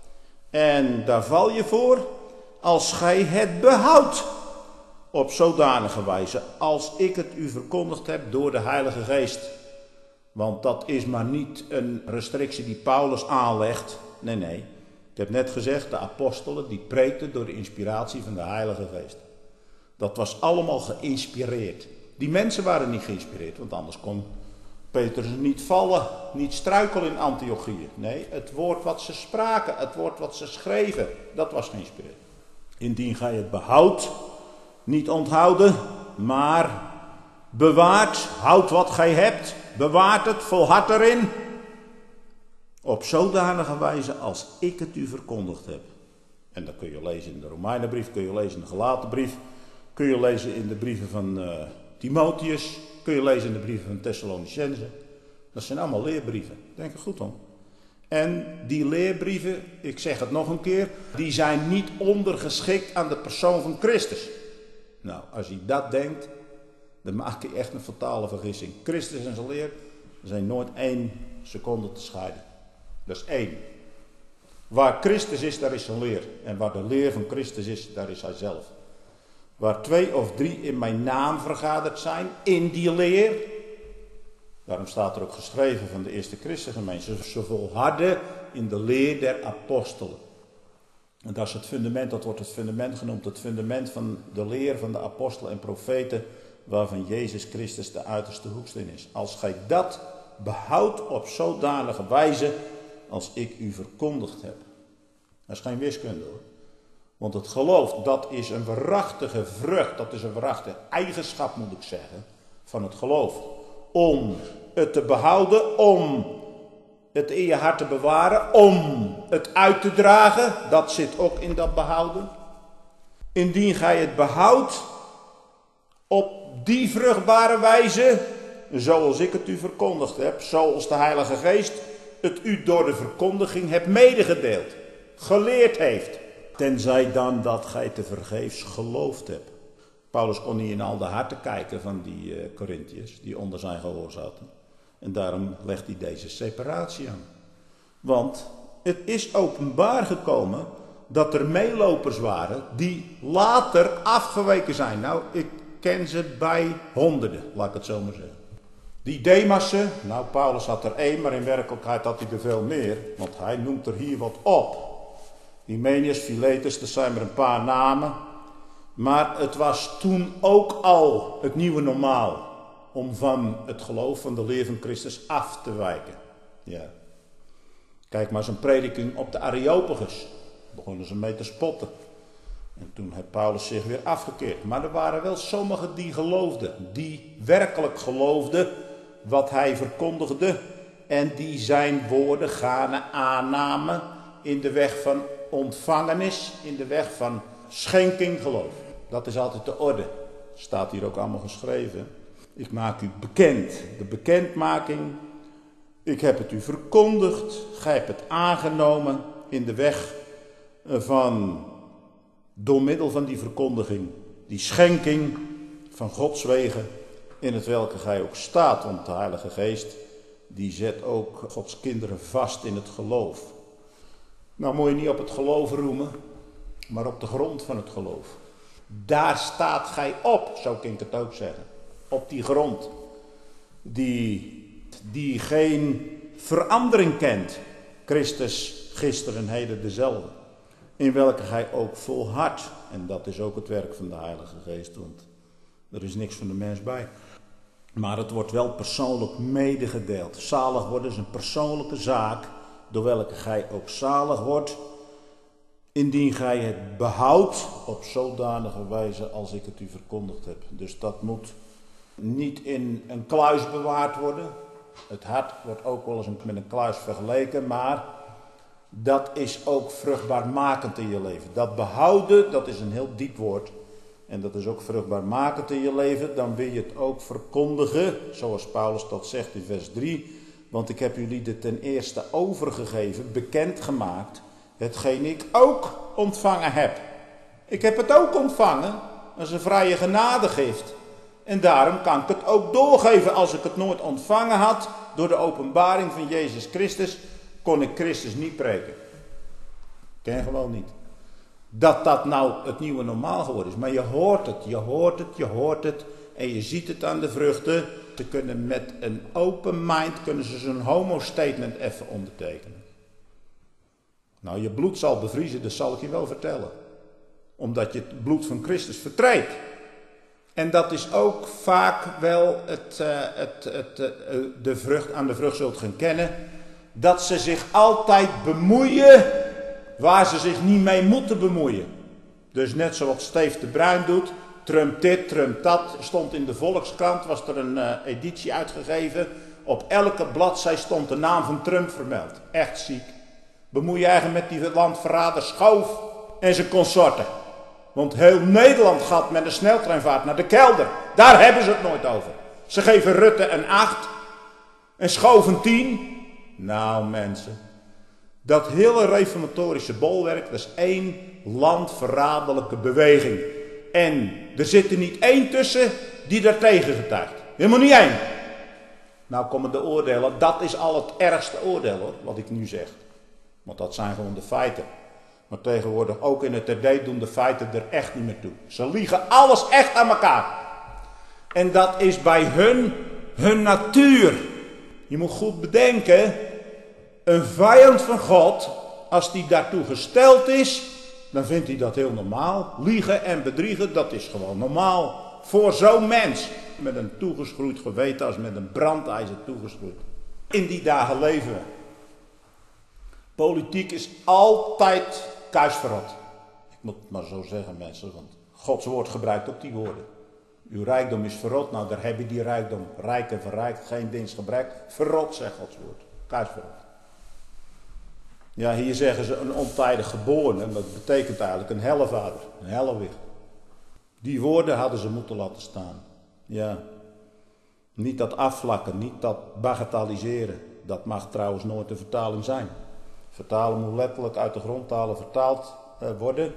En daar val je voor als gij het behoudt. Op zodanige wijze als ik het u verkondigd heb door de Heilige Geest. Want dat is maar niet een restrictie die Paulus aanlegt. Nee, nee. Ik heb net gezegd, de apostelen die preekten door de inspiratie van de Heilige Geest. Dat was allemaal geïnspireerd. Die mensen waren niet geïnspireerd, want anders kon Petrus niet vallen, niet struikelen in Antiochië. Nee, het woord wat ze spraken, het woord wat ze schreven, dat was geïnspireerd. Indien gij het behoudt, niet onthouden, maar bewaart, houd wat gij hebt, bewaart het, volhard erin. Op zodanige wijze als ik het u verkondigd heb. En dat kun je lezen in de Romeinenbrief, kun je lezen in de Galatenbrief, kun je lezen in de brieven van uh, Timotheus, kun je lezen in de brieven van Thessalonicenzen. Dat zijn allemaal leerbrieven, denk er goed om. En die leerbrieven, ik zeg het nog een keer, die zijn niet ondergeschikt aan de persoon van Christus. Nou, als je dat denkt, dan maak je echt een fatale vergissing. Christus en zijn leer zijn nooit één seconde te scheiden. Dat is één. Waar Christus is, daar is zijn leer. En waar de leer van Christus is, daar is hij zelf. Waar twee of drie in mijn naam vergaderd zijn, in die leer. Daarom staat er ook geschreven van de eerste christengemeente. Ze volharden in de leer der apostelen. En dat is het fundament, dat wordt het fundament genoemd. Het fundament van de leer van de apostelen en profeten. Waarvan Jezus Christus de uiterste hoeksteen is. Als gij dat behoudt op zodanige wijze als ik u verkondigd heb. Dat is geen wiskunde hoor. Want het geloof, dat is een waarachtige vrucht, dat is een waarachtige eigenschap, moet ik zeggen, van het geloof. Om het te behouden, om het in je hart te bewaren, om het uit te dragen, dat zit ook in dat behouden. Indien gij het behoudt op die vruchtbare wijze, zoals ik het u verkondigd heb, zoals de Heilige Geest het u door de verkondiging hebt medegedeeld, geleerd heeft. Tenzij dan dat gij te vergeefs geloofd hebt. Paulus kon niet in al de harten kijken van die uh, Corinthiërs, die onder zijn gehoor zaten. En daarom legt hij deze separatie aan. Want het is openbaar gekomen dat er meelopers waren die later afgeweken zijn. Nou, ik ken ze bij honderden, laat ik het zo maar zeggen. Die Demassen, nou Paulus had er één, maar in werkelijkheid had hij er veel meer. Want hij noemt er hier wat op. Hymenius, Philetus, dat zijn maar een paar namen. Maar het was toen ook al het nieuwe normaal om van het geloof van de leer van Christus af te wijken. Ja. Kijk maar zo'n prediking op de Areopagus. Begonnen ze mee te spotten. En toen heeft Paulus zich weer afgekeerd. Maar er waren wel sommigen die geloofden. Die werkelijk geloofden wat hij verkondigde. En die zijn woorden gaarne aannamen in de weg van ontvangenis. In de weg van schenking geloof. Dat is altijd de orde. Staat hier ook allemaal geschreven. Ik maak u bekend. De bekendmaking. Ik heb het u verkondigd. Gij hebt het aangenomen in de weg van, door middel van die verkondiging, die schenking van Gods wegen, in het welke gij ook staat. Want de Heilige Geest, die zet ook Gods kinderen vast in het geloof. Nou moet je niet op het geloof roemen, maar op de grond van het geloof. Daar staat gij op, zo kan ik het ook zeggen. Op die grond, die, die geen verandering kent. Christus gisteren en heden dezelfde. In welke gij ook volhardt. En dat is ook het werk van de Heilige Geest, want er is niks van de mens bij. Maar het wordt wel persoonlijk medegedeeld. Zalig worden is een persoonlijke zaak, door welke gij ook zalig wordt, indien gij het behoudt op zodanige wijze als ik het u verkondigd heb. Dus dat moet niet in een kluis bewaard worden. Het hart wordt ook wel eens met een kluis vergeleken, maar dat is ook vruchtbaarmakend in je leven. Dat behouden, dat is een heel diep woord. En dat is ook vruchtbaarmakend in je leven. Dan wil je het ook verkondigen, zoals Paulus dat zegt in vers drie. Want ik heb jullie de ten eerste overgegeven, bekendgemaakt, hetgeen ik ook ontvangen heb. Ik heb het ook ontvangen, dat is een vrije genadegift. En daarom kan ik het ook doorgeven. Als ik het nooit ontvangen had, door de openbaring van Jezus Christus, kon ik Christus niet preken. Ken gewoon niet. Dat dat nou het nieuwe normaal geworden is. Maar je hoort het, je hoort het, je hoort het. En je ziet het aan de vruchten. Ze kunnen met een open mind, kunnen ze zo'n homo statement even ondertekenen. Nou, je bloed zal bevriezen, dat zal ik je wel vertellen. Omdat je het bloed van Christus vertreedt. En dat is ook vaak wel het, uh, het, het, uh, de vrucht, aan de vrucht zult gaan kennen. Dat ze zich altijd bemoeien waar ze zich niet mee moeten bemoeien. Dus net zoals Steve de Bruin doet. Trump dit, Trump dat. Stond in de Volkskrant, was er een uh, editie uitgegeven. Op elke bladzij stond de naam van Trump vermeld. Echt ziek. Bemoei je eigenlijk met die landverrader Schoof en zijn consorten. Want heel Nederland gaat met een sneltreinvaart naar de kelder. Daar hebben ze het nooit over. Ze geven Rutte een acht en Schoof een tien. Nou mensen, dat hele reformatorische bolwerk, dat is één landverraderlijke beweging. En er zit er niet één tussen die daartegen getuigt. Helemaal niet één. Nou komen de oordelen, dat is al het ergste oordeel hoor, wat ik nu zeg. Want dat zijn gewoon de feiten. Maar tegenwoordig ook in het T D doen de feiten er echt niet meer toe. Ze liegen alles echt aan elkaar. En dat is bij hun, hun natuur. Je moet goed bedenken, een vijand van God, als die daartoe gesteld is, dan vindt hij dat heel normaal. Liegen en bedriegen, dat is gewoon normaal. Voor zo'n mens, met een toegeschroeid geweten als met een brandijzer toegeschroeid. In die dagen leven we. Politiek is altijd kuisverrot. Ik moet het maar zo zeggen mensen, want Gods woord gebruikt ook die woorden. Uw rijkdom is verrot, nou daar heb je die rijkdom. Rijk en verrijkt, geen dienst gebruikt. Verrot, zegt Gods woord. Kaars verrot. Ja, hier zeggen ze een ontijdig geboren. En dat betekent eigenlijk een hellevader, een hellewicht. Die woorden hadden ze moeten laten staan. Ja, niet dat afvlakken, niet dat bagatelliseren. Dat mag trouwens nooit de vertaling zijn. Vertalen moet letterlijk uit de grondtalen vertaald uh, worden.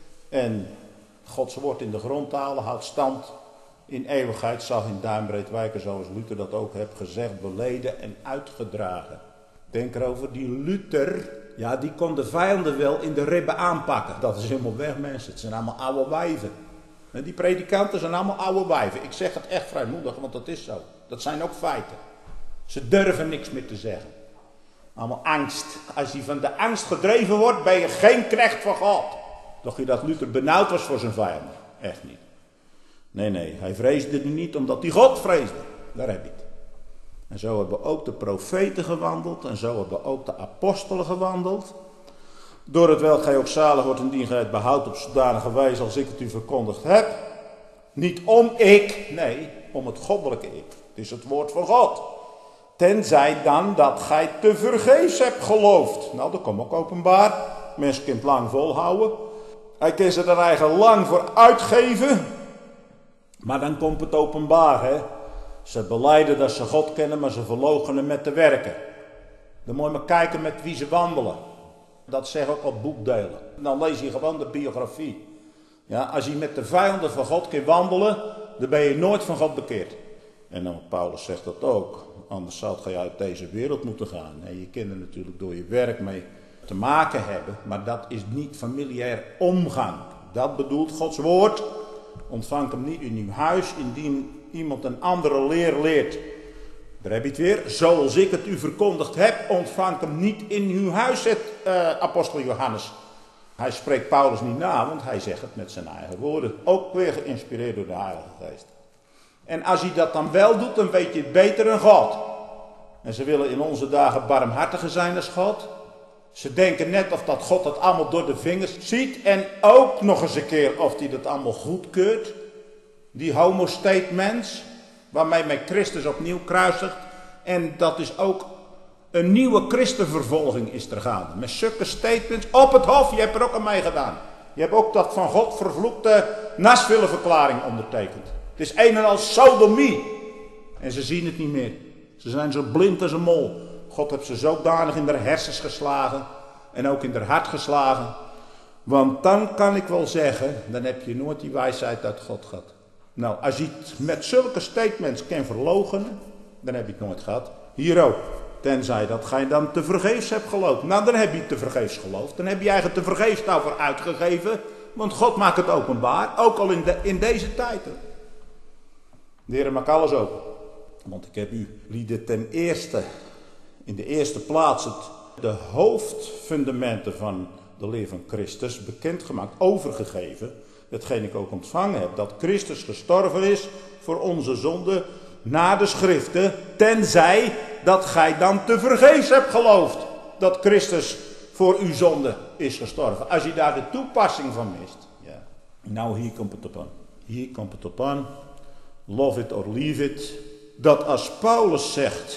En Gods woord in de grondtalen houdt stand in eeuwigheid. Zag in Duinbreed wijken, zoals Luther dat ook heeft gezegd, beleden en uitgedragen. Denk erover, die Luther, ja, die kon de vijanden wel in de ribben aanpakken. Dat is helemaal weg, mensen. Het zijn allemaal oude wijven. En die predikanten zijn allemaal oude wijven. Ik zeg het echt vrijmoedig, want dat is zo. Dat zijn ook feiten. Ze durven niks meer te zeggen. Allemaal angst. Als je van de angst gedreven wordt, ben je geen knecht van God. Dacht je dat Luther benauwd was voor zijn vijanden? Echt niet. Nee, nee. Hij vreesde niet omdat hij God vreesde. Daar heb je het. En zo hebben ook de profeten gewandeld. En zo hebben ook de apostelen gewandeld. Door het welk gij ook zalig wordt indien gij het behoudt op zodanige wijze als ik het u verkondigd heb. Niet om ik, nee, om het goddelijke ik. Het is het woord van God. Tenzij dan dat gij te vergeefs hebt geloofd. Nou, dat komt ook openbaar. Mensen kunnen het lang volhouden. Hij kan ze er eigen lang voor uitgeven. Maar dan komt het openbaar, hè. Ze belijden dat ze God kennen, maar ze verloochenen met de werken. Dan moet je maar kijken met wie ze wandelen. Dat zeggen ook al boekdelen. Dan lees je gewoon de biografie. Ja, als je met de vijanden van God kunt wandelen, dan ben je nooit van God bekeerd. En dan Paulus zegt dat ook. Anders zou je uit deze wereld moeten gaan. En je kunt er natuurlijk door je werk mee te maken hebben. Maar dat is niet familiair omgang. Dat bedoelt Gods woord. Ontvang hem niet in uw huis indien iemand een andere leer leert. Daar heb je het weer. Zoals ik het u verkondigd heb, ontvang hem niet in uw huis, zegt uh, apostel Johannes. Hij spreekt Paulus niet na, want hij zegt het met zijn eigen woorden. Ook weer geïnspireerd door de Heilige Geest. En als hij dat dan wel doet, dan weet je het beter dan God. En ze willen in onze dagen barmhartiger zijn als God. Ze denken net of dat God dat allemaal door de vingers ziet. En ook nog eens een keer of hij dat allemaal goedkeurt. Die homo-statements, waarmee men Christus opnieuw kruisigt. En dat is ook een nieuwe christenvervolging is er gaande. Met zulke statements op het hof, je hebt er ook aan meegedaan. Je hebt ook dat van God vervloekte Nasville-verklaring ondertekend. Het is een en al sodomie. En ze zien het niet meer. Ze zijn zo blind als een mol. God heeft ze zodanig in de hersens geslagen. En ook in haar hart geslagen. Want dan kan ik wel zeggen, dan heb je nooit die wijsheid uit God gehad. Nou, als je het met zulke statements kan verloochenen, dan heb je het nooit gehad. Hier ook. Tenzij dat gij dan te vergeefs hebt geloofd. Nou, dan heb je te vergeefs geloofd. Dan heb je eigen te vergeefs daarvoor uitgegeven. Want God maakt het openbaar. Ook al in, de, in deze tijden. De Heer maakt alles open. Want ik heb u lieden ten eerste, in de eerste plaats, het, de hoofdfundamenten van de leer van Christus bekendgemaakt, overgegeven. Hetgeen ik ook ontvangen heb, dat Christus gestorven is voor onze zonde na de schriften, tenzij dat gij dan te vergeefs hebt geloofd dat Christus voor uw zonde is gestorven. Als je daar de toepassing van mist. Ja. Nou, hier komt het op aan. Hier komt het op aan. Love it or leave it. Dat als Paulus zegt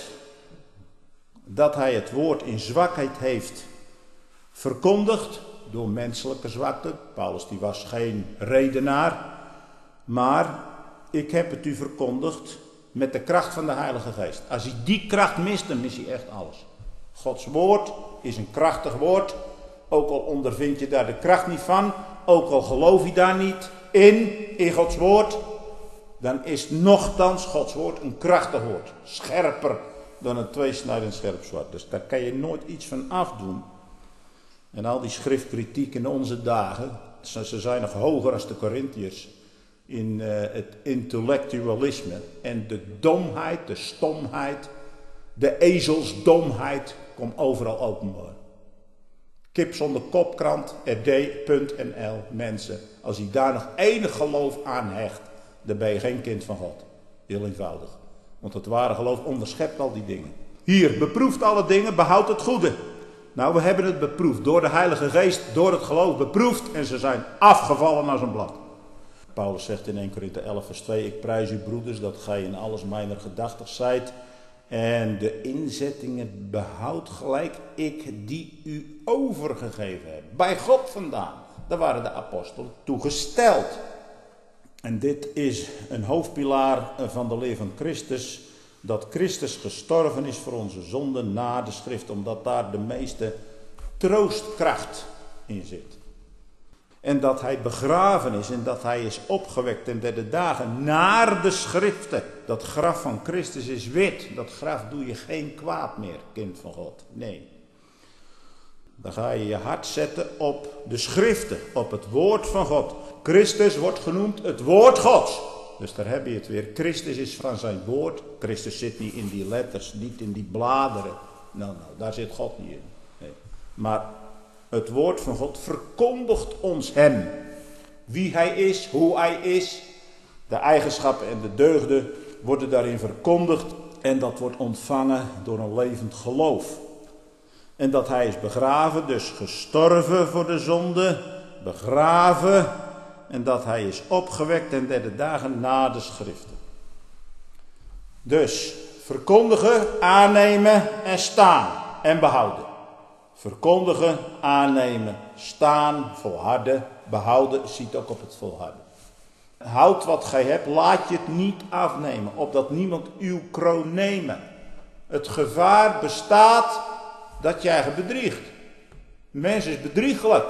dat hij het woord in zwakheid heeft verkondigd door menselijke zwakte. Paulus die was geen redenaar. Maar ik heb het u verkondigd met de kracht van de Heilige Geest. Als hij die kracht mist, dan mist hij echt alles. Gods woord is een krachtig woord. Ook al ondervind je daar de kracht niet van. Ook al geloof je daar niet in, in Gods woord. Dan is nochtans Gods woord een krachtig woord. Scherper dan een tweesnijdend scherp zwaard. Dus daar kan je nooit iets van afdoen. En al die schriftkritiek in onze dagen. Ze zijn nog hoger als de Corinthiërs. In uh, het intellectualisme. En de domheid, de stomheid. De ezelsdomheid komt overal openbaar. Kip zonder kopkrant, r d punt n l. Mensen, als je daar nog enig geloof aan hecht, dan ben je geen kind van God. Heel eenvoudig. Want het ware geloof onderschept al die dingen. Hier, beproeft alle dingen, behoud het goede. Nou, we hebben het beproefd. Door de Heilige Geest, door het geloof beproefd. En ze zijn afgevallen als een blad. Paulus zegt in eerste Korinthe elf vers twee. Ik prijs u broeders dat gij in alles mijner gedachtig zijt. En de inzettingen behoudt gelijk ik die u overgegeven heb. Bij God vandaan. Daar waren de apostelen toe gesteld. En dit is een hoofdpilaar van de leer van Christus. Dat Christus gestorven is voor onze zonden na de schrift. Omdat daar de meeste troostkracht in zit. En dat hij begraven is en dat hij is opgewekt ten derde dagen naar de schriften. Dat graf van Christus is wit. Dat graf doe je geen kwaad meer, kind van God. Nee. Dan ga je je hart zetten op de schriften, op het woord van God. Christus wordt genoemd het woord Gods. Dus daar heb je het weer. Christus is van zijn woord. Christus zit niet in die letters, niet in die bladeren. Nou, nou, daar zit God niet in. Nee. Maar het woord van God verkondigt ons hem. Wie hij is, hoe hij is. De eigenschappen en de deugden worden daarin verkondigd. En dat wordt ontvangen door een levend geloof. En dat hij is begraven, dus gestorven voor de zonde. Begraven. En dat hij is opgewekt ten derde dagen na de schriften. Dus verkondigen, aannemen en staan en behouden. Verkondigen, aannemen, staan, volharden, behouden, ziet ook op het volharden. Houd wat gij hebt, laat je het niet afnemen, opdat niemand uw kroon nemen. Het gevaar bestaat dat jij je bedriegt. De mens is bedriegelijk.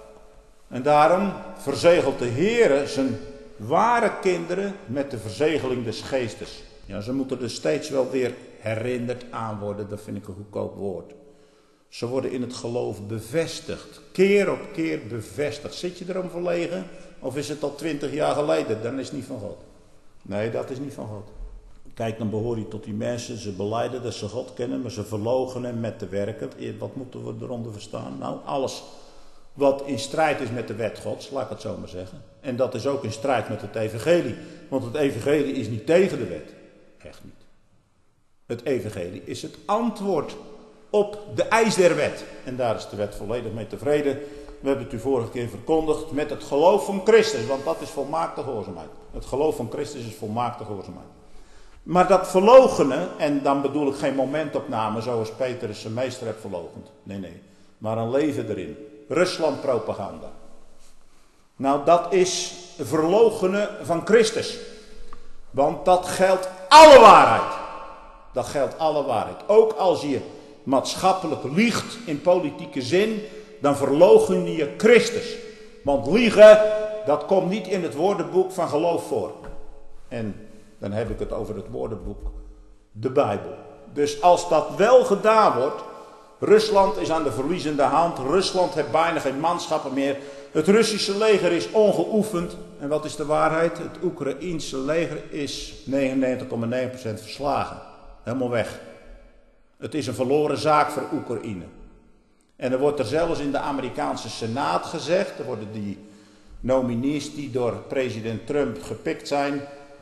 En daarom verzegelt de Heere zijn ware kinderen met de verzegeling des geestes. Ja, ze moeten er steeds wel weer herinnerd aan worden, dat vind ik een goedkoop woord. Ze worden in het geloof bevestigd. Keer op keer bevestigd. Zit je erom verlegen? Of is het al twintig jaar geleden? Dan is het niet van God. Nee, dat is niet van God. Kijk, dan behoor je tot die mensen. Ze belijden dat ze God kennen, maar ze verloochenen met de werken. Wat moeten we eronder verstaan? Nou, alles wat in strijd is met de wet Gods, laat ik het zo maar zeggen. En dat is ook in strijd met het evangelie. Want het evangelie is niet tegen de wet. Echt niet. Het evangelie is het antwoord op de eis der wet. En daar is de wet volledig mee tevreden. We hebben het u vorige keer verkondigd met het geloof van Christus. Want dat is volmaakte gehoorzaamheid. Het geloof van Christus is volmaakte gehoorzaamheid. Maar dat verloochenen, en dan bedoel ik geen momentopname zoals Petrus zijn meester heeft verloochend. Nee, nee. Maar een leven erin. Rusland propaganda. Nou, dat is verloochenen van Christus. Want dat geldt alle waarheid. Dat geldt alle waarheid. Ook als je maatschappelijk liegt in politieke zin, dan verloochen je Christus. Want liegen, dat komt niet in het woordenboek van geloof voor. En dan heb ik het over het woordenboek, de Bijbel. Dus als dat wel gedaan wordt, Rusland is aan de verliezende hand, Rusland heeft bijna geen manschappen meer, het Russische leger is ongeoefend. En wat is de waarheid? Het Oekraïense leger is negenennegentig komma negen procent verslagen. Helemaal weg. Het is een verloren zaak voor Oekraïne. En er wordt er zelfs in de Amerikaanse Senaat gezegd, er worden die nominees die door president Trump gepikt zijn,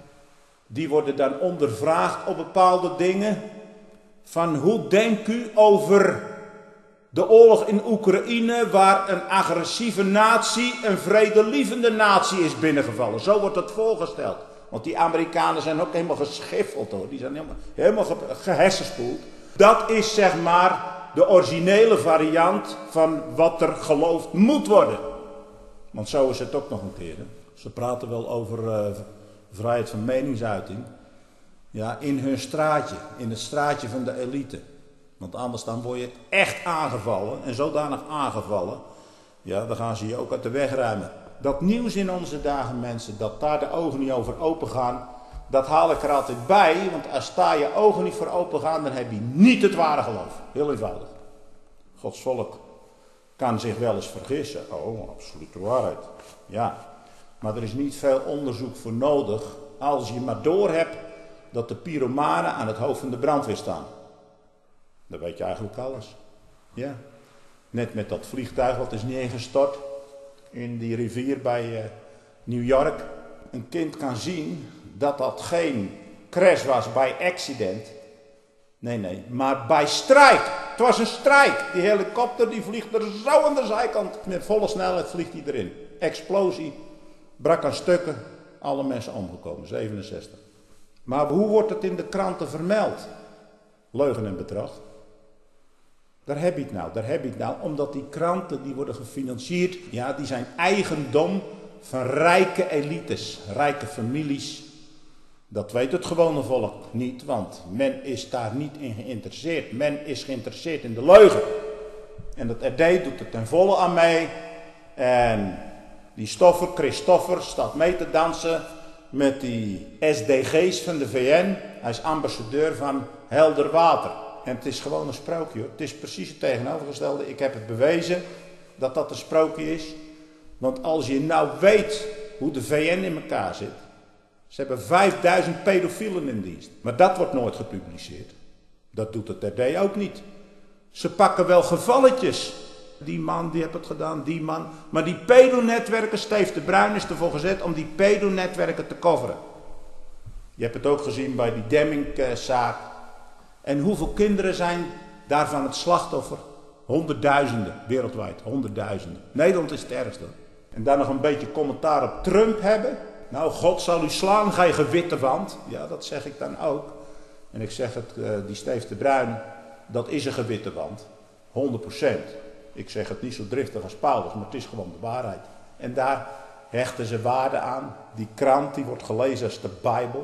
die worden dan ondervraagd op bepaalde dingen. Van hoe denkt u over de oorlog in Oekraïne, waar een agressieve natie, een vredelievende natie is binnengevallen. Zo wordt het voorgesteld. Want die Amerikanen zijn ook helemaal geschiffeld hoor. Die zijn helemaal, helemaal ge, gehersenspoeld. Dat is zeg maar de originele variant van wat er geloofd moet worden. Want zo is het ook nog een keer. Hè. Ze praten wel over uh, vrijheid van meningsuiting. Ja, in hun straatje. In het straatje van de elite. Want anders dan word je echt aangevallen. En zodanig aangevallen. Ja, dan gaan ze je ook uit de weg ruimen. Dat nieuws in onze dagen, mensen, dat daar de ogen niet over open gaan, dat haal ik er altijd bij. Want als daar je ogen niet voor open gaan, dan heb je niet het ware geloof. Heel eenvoudig. Gods volk kan zich wel eens vergissen. Oh, absolute waarheid. Ja, maar er is niet veel onderzoek voor nodig als je maar doorhebt dat de pyromanen aan het hoofd van de brandweer staan. Dan weet je eigenlijk alles. Ja. Net met dat vliegtuig wat is neergestort in die rivier bij uh, New York. Een kind kan zien dat dat geen crash was bij accident. Nee, nee, maar bij strijk. was een strijd. Die helikopter die vliegt er zo aan de zijkant. Met volle snelheid vliegt hij erin. Explosie, brak aan stukken, alle mensen omgekomen, zevenenzestig. Maar hoe wordt het in de kranten vermeld? Leugen en bedrog. Daar heb je het nou, daar heb je het nou. Omdat die kranten die worden gefinancierd, ja, die zijn eigendom van rijke elites, rijke families. Dat weet het gewone volk niet, want men is daar niet in geïnteresseerd. Men is geïnteresseerd in de leugen. En dat R D doet er ten volle aan mee. En die Stoffer, Chris Stoffer, staat mee te dansen met die S D G's van de V N. Hij is ambassadeur van helder water. En het is gewoon een sprookje hoor. Het is precies het tegenovergestelde. Ik heb het bewezen dat dat een sprookje is. Want als je nou weet hoe de V N in elkaar zit. Ze hebben vijfduizend pedofielen in dienst. Maar dat wordt nooit gepubliceerd. Dat doet het R D ook niet. Ze pakken wel gevalletjes. Die man die heeft het gedaan, die man. Maar die pedonetwerken, Steve de Bruin is ervoor gezet om die pedonetwerken te coveren. Je hebt het ook gezien bij die Demming-zaak. En hoeveel kinderen zijn daarvan het slachtoffer? Honderdduizenden, wereldwijd, honderdduizenden. Nederland is het ergste. En daar nog een beetje commentaar op Trump hebben. Nou, God zal u slaan, gij gewitte wand. Ja, dat zeg ik dan ook. En ik zeg het, uh, die Steve de Bruin, dat is een gewitte wand. honderd procent. Ik zeg het niet zo driftig als Paulus, maar het is gewoon de waarheid. En daar hechten ze waarde aan. Die krant, die wordt gelezen als de Bijbel.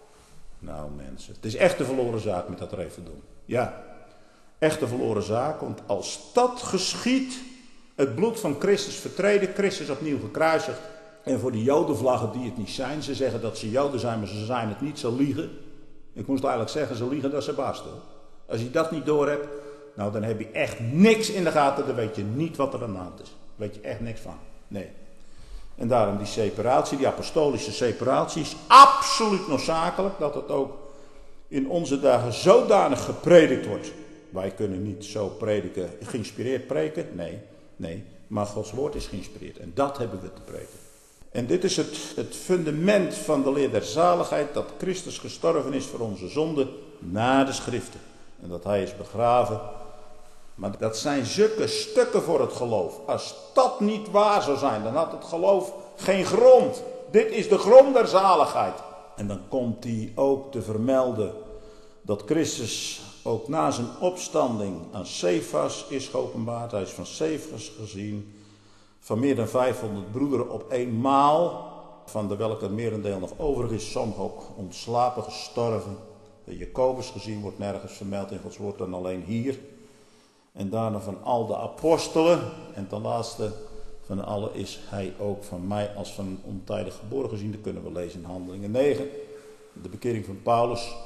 Nou mensen, het is echt een verloren zaak met dat referendum. Ja, echt een verloren zaak, want als dat geschiet, het bloed van Christus vertreden, Christus opnieuw gekruisigd. En voor die jodenvlaggen die het niet zijn, ze zeggen dat ze joden zijn, maar ze zijn het niet, ze liegen. Ik moest eigenlijk zeggen, ze liegen dat ze barsten. Als je dat niet door hebt, nou dan heb je echt niks in de gaten, dan weet je niet wat er aan de hand is. Daar weet je echt niks van, nee. En daarom die separatie, die apostolische separatie is absoluut noodzakelijk, dat het ook in onze dagen zodanig gepredikt wordt. Wij kunnen niet zo prediken, geïnspireerd preken, nee, nee. Maar Gods woord is geïnspireerd en dat hebben we te prediken. En dit is het, het fundament van de leer der zaligheid, dat Christus gestorven is voor onze zonden na de schriften. En dat hij is begraven. Maar dat zijn zulke stukken voor het geloof. Als dat niet waar zou zijn, dan had het geloof geen grond. Dit is de grond der zaligheid. En dan komt hij ook te vermelden dat Christus ook na zijn opstanding aan Cephas is geopenbaard. Hij is van Cephas gezien. Van meer dan vijfhonderd broederen op eenmaal. Van de welke het merendeel nog overig is. Sommigen ook ontslapen, gestorven. De Jacobus gezien wordt nergens vermeld in Gods woord dan alleen hier. En daarna van al de apostelen. En ten laatste van alle is hij ook van mij als van een ontijdig geboren gezien. Dat kunnen we lezen in Handelingen negen. De bekering van Paulus.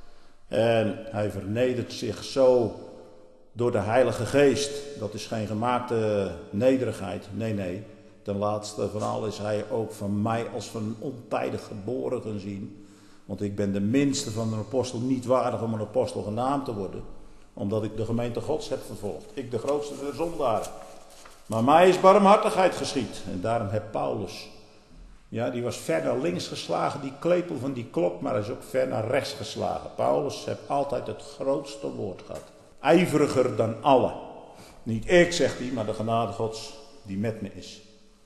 En hij vernedert zich zo door de Heilige Geest. Dat is geen gemaakte nederigheid. Nee, nee. Ten laatste van al is hij ook van mij als van een ontijdig geboren gezien. Want ik ben de minste van een apostel niet waardig om een apostel genaamd te worden. Omdat ik de gemeente Gods heb vervolgd. Ik de grootste der zondaren. Maar mij is barmhartigheid geschied. En daarom heb Paulus. Ja, die was ver naar links geslagen. Die klepel van die klok. Maar hij is ook ver naar rechts geslagen. Paulus heeft altijd het grootste woord gehad. Ijveriger dan allen. Niet ik, zegt hij, maar de genade Gods die met me is.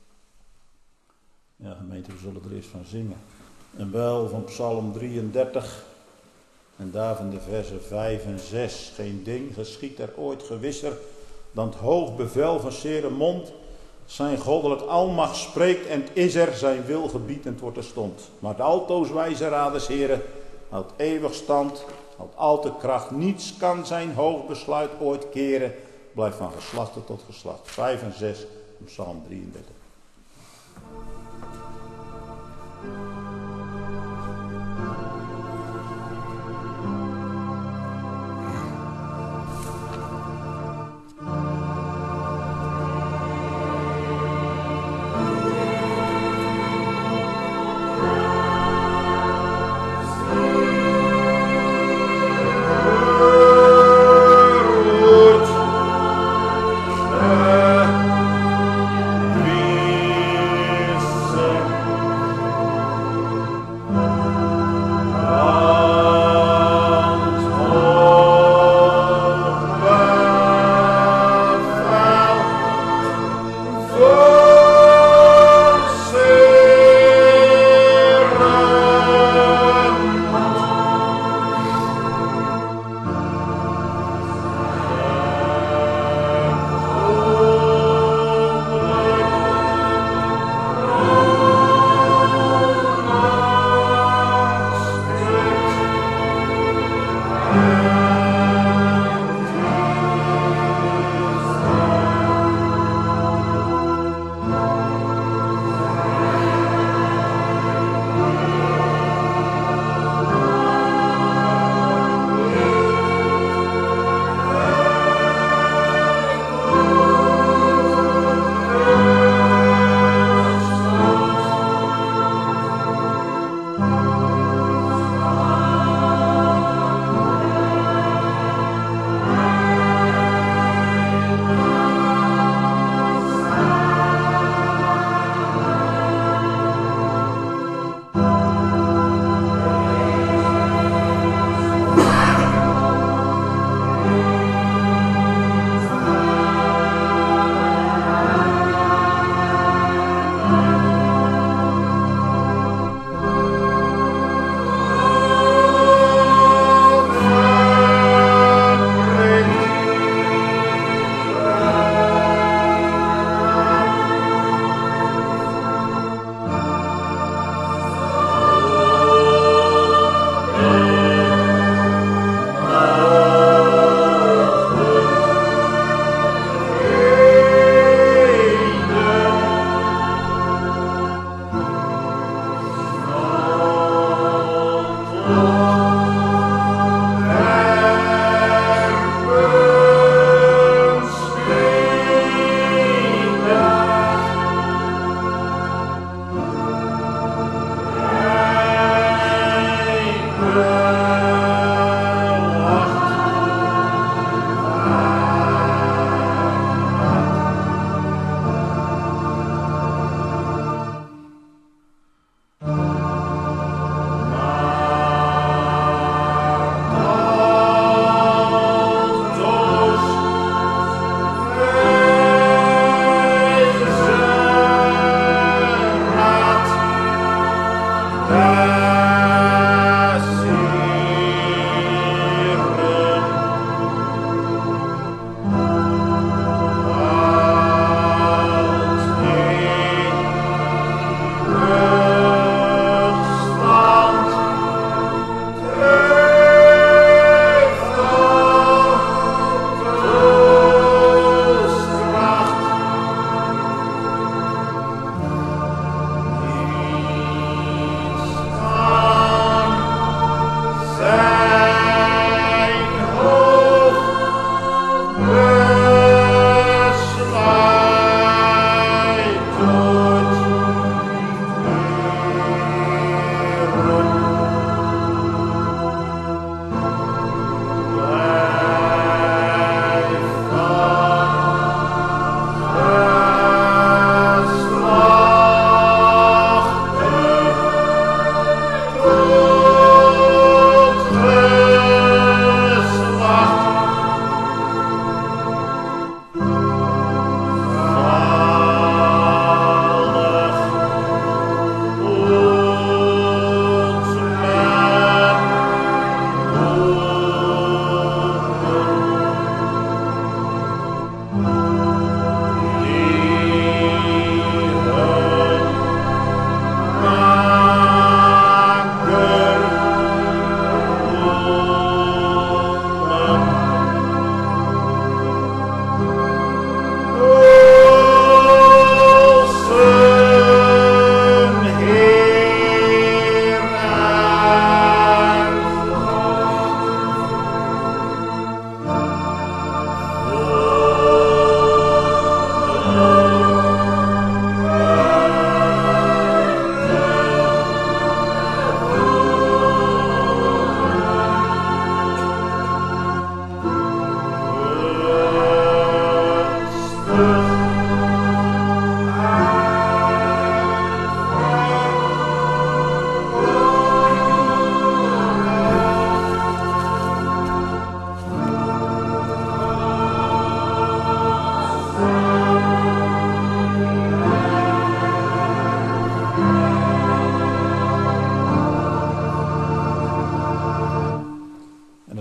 Ja, gemeente, we zullen er eerst van zingen. En wel van Psalm drieëndertig. En daar van de versen vijf en zes. Geen ding geschiet er ooit gewisser dan het hoog bevel van zere mond. Zijn goddelijk almacht spreekt en het is er, zijn wil gebiedend wordt er stond. Maar de altoos wijze raad des Heren houdt eeuwig stand, houdt altijd kracht. Niets kan zijn hoog besluit ooit keren. Blijft van geslachte tot geslacht. vijf en zes, Psalm drieëndertig.
Wie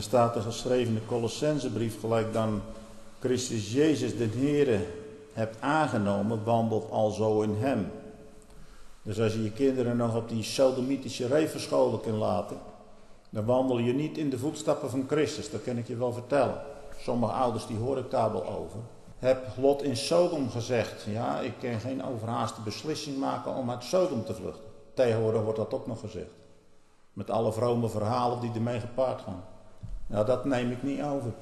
staat er geschreven in de Colossensebrief, gelijk dan Christus Jezus de Heere hebt aangenomen, wandelt alzo in hem. Dus als je je kinderen nog op die sodomitische reverscholen kunt laten, dan wandel je niet in de voetstappen van Christus, dat kan ik je wel vertellen. Sommige ouders die hoor ik daar wel over. Heb Lot in Sodom gezegd, ja, ik kan geen overhaaste beslissing maken om uit Sodom te vluchten. Tegenwoordig wordt dat ook nog gezegd. Met alle vrome verhalen die ermee gepaard gaan. Nou, dat neem ik niet over.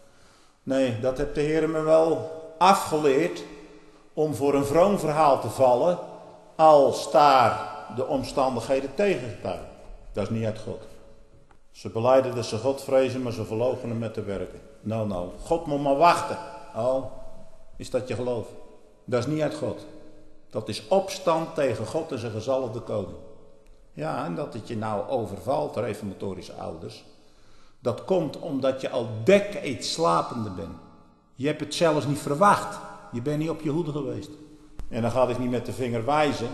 Nee, dat heeft de Heer me wel afgeleerd om voor een vroom verhaal te vallen als daar de omstandigheden tegengetuigen. Dat is niet uit God. Ze belijden dat ze God vrezen, maar ze verloochenen met te werken. Nou, nou, God moet maar wachten. Oh, is dat je geloof? Dat is niet uit God. Dat is opstand tegen God en zijn gezalfde koning. Ja, en dat het je nou overvalt, reformatorische ouders. Dat komt omdat je al decade slapende bent. Je hebt het zelfs niet verwacht. Je bent niet op je hoede geweest. En dan ga ik niet met de vinger wijzen.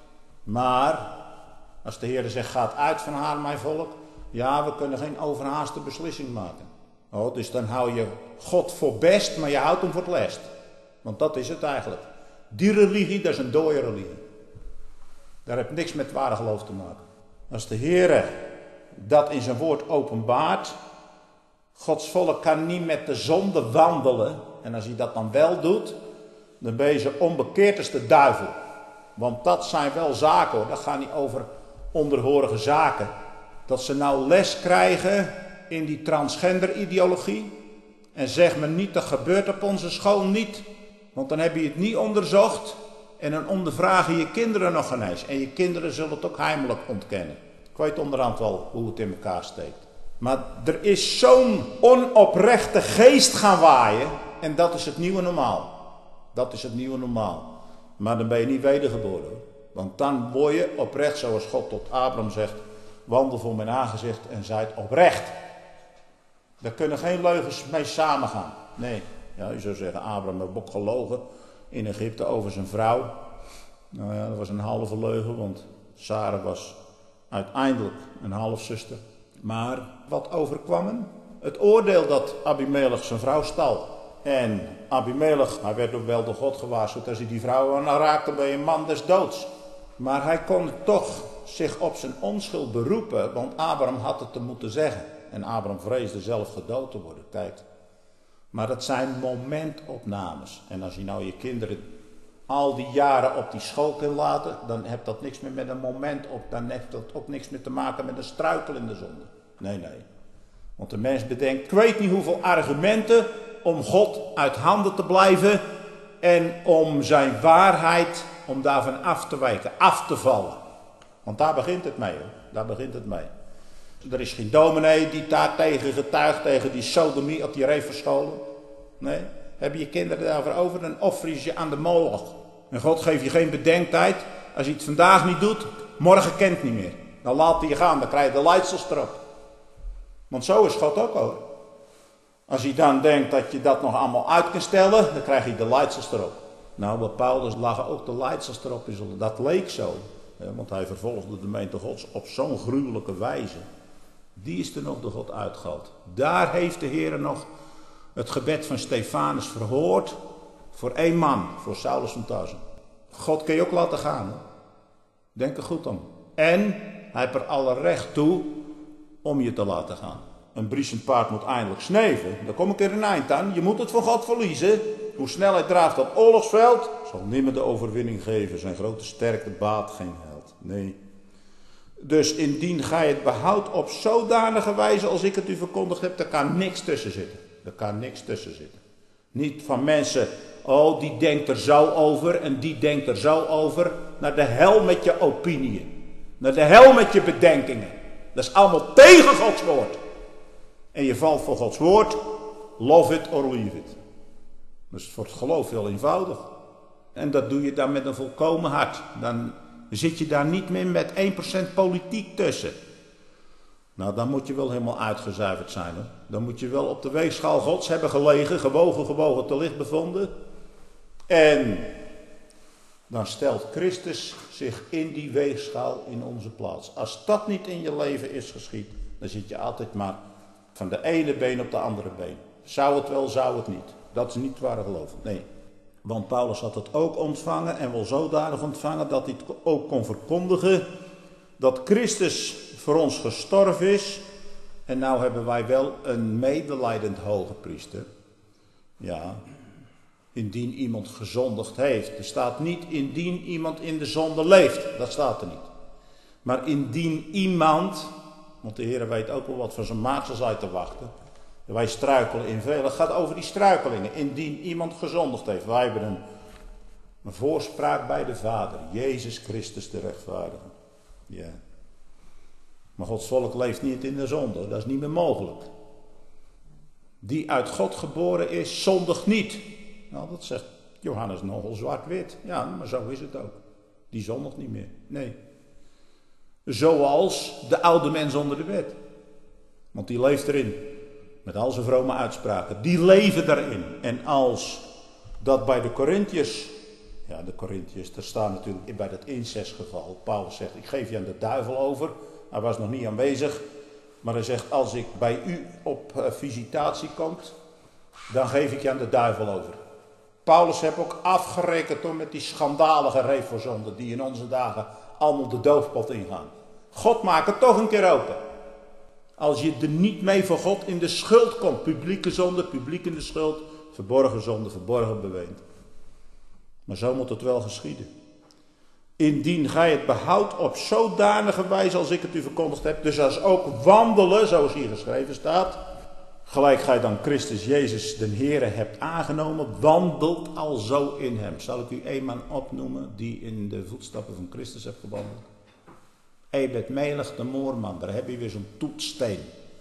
Maar als de Heer zegt, gaat uit van haar, mijn volk. Ja, we kunnen geen overhaaste beslissing maken. Oh, dus dan hou je God voor best, maar je houdt hem voor het lest. Want dat is het eigenlijk. Die religie, dat is een dode religie. Daar heeft niks met ware geloof te maken. Als de Heer dat in zijn woord openbaart, Gods volk kan niet met de zonde wandelen. En als hij dat dan wel doet, dan ben je zo onbekeerd als de duivel. Want dat zijn wel zaken hoor, dat gaat niet over onderhorige zaken. Dat ze nou les krijgen in die transgender ideologie. En zeg me niet, dat gebeurt op onze school niet. Want dan heb je het niet onderzocht. En dan ondervragen je kinderen nog ineens. En je kinderen zullen het ook heimelijk ontkennen. Ik weet onderhand wel hoe het in elkaar steekt. Maar er is zo'n onoprechte geest gaan waaien. En dat is het nieuwe normaal. Dat is het nieuwe normaal. Maar dan ben je niet wedergeboren hoor. Want dan word je oprecht zoals God tot Abraham zegt. Wandel voor mijn aangezicht en zijt oprecht. Daar kunnen geen leugens mee samengaan. Nee, ja, je zou zeggen Abraham heeft ook gelogen in Egypte over zijn vrouw. Nou ja, dat was een halve leugen, want Sarah was uiteindelijk een halfzuster. Maar wat overkwam hem? Het oordeel dat Abimelech zijn vrouw stal. En Abimelech, hij werd ook wel door God gewaarschuwd. Als hij die vrouw aan raakte, ben je een man des doods. Maar hij kon toch zich op zijn onschuld beroepen, want Abraham had het te moeten zeggen. En Abraham vreesde zelf gedood te worden. Kijk. Maar dat zijn momentopnames. En als je nou je kinderen al die jaren op die school kunt laten, dan heeft dat niks meer met een moment op. Dan heeft dat ook niks meer te maken met een struikelende zonde. Nee, nee. Want de mens bedenkt, ik weet niet hoeveel argumenten om God uit handen te blijven en om zijn waarheid, om daarvan af te wijken, af te vallen. Want daar begint het mee hoor. Daar begint het mee. Er is geen dominee die daar tegen getuigt, tegen die sodomie op die reverscholen. Nee, heb je je kinderen daarvoor over, dan offer je ze aan de moloch. En God geeft je geen bedenktijd. Als je het vandaag niet doet, morgen kent het niet meer. Dan laat hij je gaan, dan krijg je de leidsels erop. Want zo is God ook hoor. Als hij dan denkt dat je dat nog allemaal uit kan stellen, dan krijg je de leidsels erop. Nou, bij Paulus lagen ook de leidsels erop. Dat leek zo. Want hij vervolgde de gemeente Gods op zo'n gruwelijke wijze. Die is er nog door God uitgehaald. Daar heeft de Heer nog het gebed van Stefanus verhoord. Voor één man, voor Saulus van Tarsus. God kun je ook laten gaan. Hè? Denk er goed om. En hij heeft er alle recht toe om je te laten gaan. Een briesend paard moet eindelijk sneven. Daar kom ik er een eind aan. Je moet het van God verliezen. Hoe snel hij draaft op oorlogsveld, zal nimmer de overwinning geven. Zijn grote sterkte baat geen held. Nee. Dus indien gij het behoudt op zodanige wijze als ik het u verkondigd heb, daar kan niks tussen zitten. Er kan niks tussen zitten. Niet van mensen, oh die denkt er zo over en die denkt er zo over. Naar de hel met je opinieën. Naar de hel met je bedenkingen. Dat is allemaal tegen Gods woord. En je valt voor Gods woord, love it or leave it. Dus voor het geloof heel eenvoudig. En dat doe je dan met een volkomen hart. Dan zit je daar niet meer met één procent politiek tussen. Nou, dan moet je wel helemaal uitgezuiverd zijn. Hoor. Dan moet je wel op de weegschaal Gods hebben gelegen, gewogen, gewogen, te licht bevonden. En dan stelt Christus zich in die weegschaal in onze plaats. Als dat niet in je leven is geschied, dan zit je altijd maar Van de ene been op de andere been. Zou het wel, zou het niet. Dat is niet ware geloof. Nee. Want Paulus had het ook ontvangen en wel zodanig ontvangen dat hij het ook kon verkondigen. Dat Christus voor ons gestorven is. En nou hebben wij wel een medelijdend hoge priester. Ja. Indien iemand gezondigd heeft. Er staat niet indien iemand in de zonde leeft. Dat staat er niet. Maar indien iemand, want de Heer weet ook wel wat van zijn maaksels uit te wachten. Wij struikelen in veel. Het gaat over die struikelingen. Indien iemand gezondigd heeft. Wij hebben een, een voorspraak bij de Vader. Jezus Christus de rechtvaardige. Ja. Maar Gods volk leeft niet in de zonde. Dat is niet meer mogelijk. Die uit God geboren is, zondigt niet. Nou, dat zegt Johannes nogal zwart-wit. Ja, maar zo is het ook. Die zondigt niet meer. Nee. Zoals de oude mens onder de wet. Want die leeft erin. Met al zijn vrome uitspraken. Die leven daarin. En als dat bij de Corinthiërs. Ja, de Corinthiërs. Er staat natuurlijk bij dat incestgeval. Paulus zegt, ik geef je aan de duivel over. Hij was nog niet aanwezig. Maar hij zegt, als ik bij u op uh, visitatie kom. Dan geef ik je aan de duivel over. Paulus heeft ook afgerekend om met die schandalige reefverzonden. Die in onze dagen allemaal de doofpot ingaan. God maakt het toch een keer open. Als je er niet mee voor God in de schuld komt. Publieke zonde, publiek in de schuld. Verborgen zonde, verborgen beweend. Maar zo moet het wel geschieden. Indien gij het behoudt op zodanige wijze als ik het u verkondigd heb. Dus als ook wandelen, zoals hier geschreven staat. Gelijk gij dan Christus Jezus den Heere hebt aangenomen. Wandelt al zo in hem. Zal ik u een man opnoemen die in de voetstappen van Christus heeft gewandeld. Ebed-Melech de Moorman, daar heb je weer zo'n toetssteen.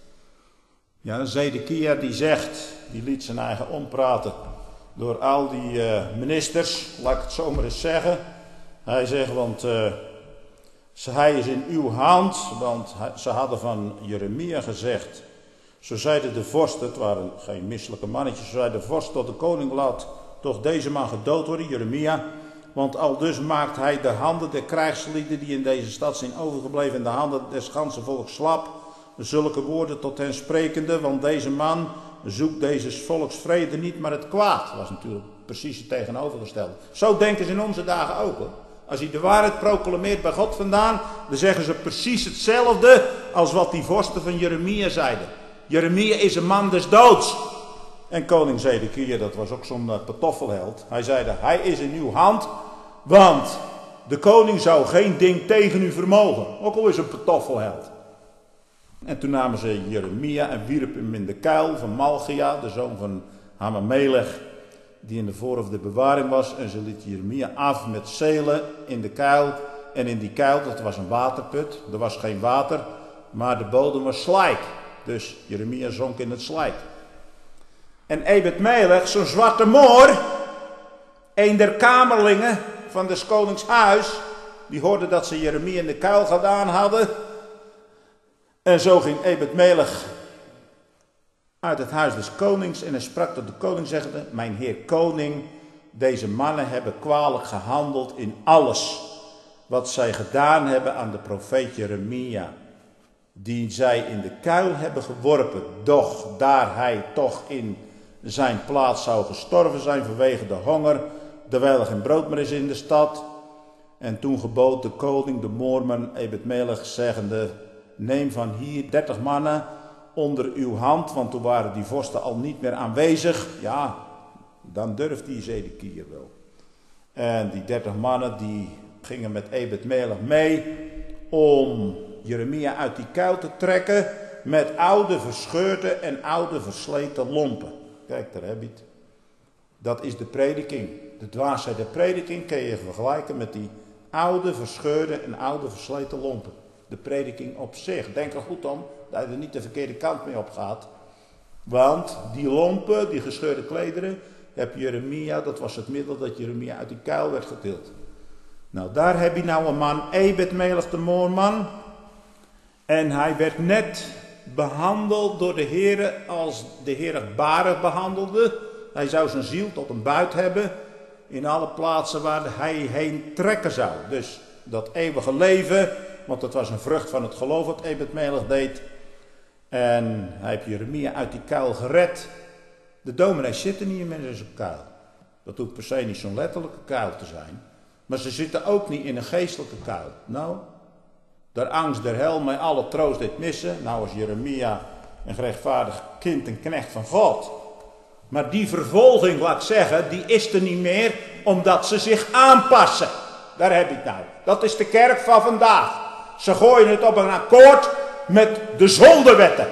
Ja, Zedekia die zegt, die liet zijn eigen ompraten door al die uh, ministers, laat ik het zo maar eens zeggen. Hij zegt, want uh, hij is in uw hand, want hij, ze hadden van Jeremia gezegd, zo zeiden de vorsten, het waren geen misselijke mannetjes, zo zei de vorst tot de koning, laat toch deze man gedood worden, Jeremia. Want aldus maakt hij de handen der krijgslieden die in deze stad zijn overgebleven en de handen des ganse volks slap. Zulke woorden tot hen sprekende, want deze man zoekt deze volks vrede niet, maar het kwaad. Dat was natuurlijk precies het tegenovergestelde. Zo denken ze in onze dagen ook hoor. Als hij de waarheid proclameert bij God vandaan, dan zeggen ze precies hetzelfde als wat die vorsten van Jeremia zeiden. Jeremia is een man des doods. En koning Zedekia, dat was ook zo'n uh, pantoffelheld. Hij zei, hij is in uw hand, want de koning zou geen ding tegen u vermogen. Ook al is een pantoffelheld. En toen namen ze Jeremia en wierpen hem in de kuil van Malchia, de zoon van Hamamelech, die in de voorhof de bewaring was. En ze lieten Jeremia af met zelen in de kuil. En in die kuil, dat was een waterput, er was geen water, maar de bodem was slijk. Dus Jeremia zonk in het slijk. En Ebed-Melech, zo'n zwarte moor, een der kamerlingen van des konings huis, die hoorde dat ze Jeremia in de kuil gedaan hadden. En zo ging Ebed-Melech uit het huis des konings en hij sprak tot de koning zeggende, mijn heer koning, deze mannen hebben kwalijk gehandeld in alles wat zij gedaan hebben aan de profeet Jeremia, die zij in de kuil hebben geworpen, doch daar hij toch in zijn plaats zou gestorven zijn vanwege de honger, terwijl er geen brood meer is in de stad. En toen gebood de koning de moorman Ebed-Melech zeggende, neem van hier dertig mannen onder uw hand, want toen waren die vorsten al niet meer aanwezig. Ja, dan durft die Zedekia wel. En die dertig mannen die gingen met Ebed-Melech mee om Jeremia uit die kuil te trekken met oude verscheurde en oude versleten lompen. Kijk, daar heb je het. Dat is de prediking. De dwaasheid der prediking kun je vergelijken met die oude verscheurde en oude versleten lompen. De prediking op zich. Denk er goed om dat je er niet de verkeerde kant mee op gaat. Want die lompen, die gescheurde klederen, heb Jeremia, dat was het middel dat Jeremia uit die kuil werd getild. Nou, daar heb je nou een man, Ebed-Melech de moorman. En hij werd net behandeld door de Heere als de Heere barig behandelde. Hij zou zijn ziel tot een buit hebben in alle plaatsen waar hij heen trekken zou. Dus dat eeuwige leven, want dat was een vrucht van het geloof wat Ebed-Melech deed. En hij heeft Jeremia uit die kuil gered. De dominees zitten niet meer in zo'n kuil. Dat hoeft per se niet zo'n letterlijke kuil te zijn. Maar ze zitten ook niet in een geestelijke kuil. Nou, der angst der hel mij alle troost deed missen. Nou was Jeremia een gerechtvaardig kind en knecht van God. Maar die vervolging, laat ik zeggen, die is er niet meer omdat ze zich aanpassen. Daar heb je het nou. Dat is de kerk van vandaag. Ze gooien het op een akkoord met de zondewetten.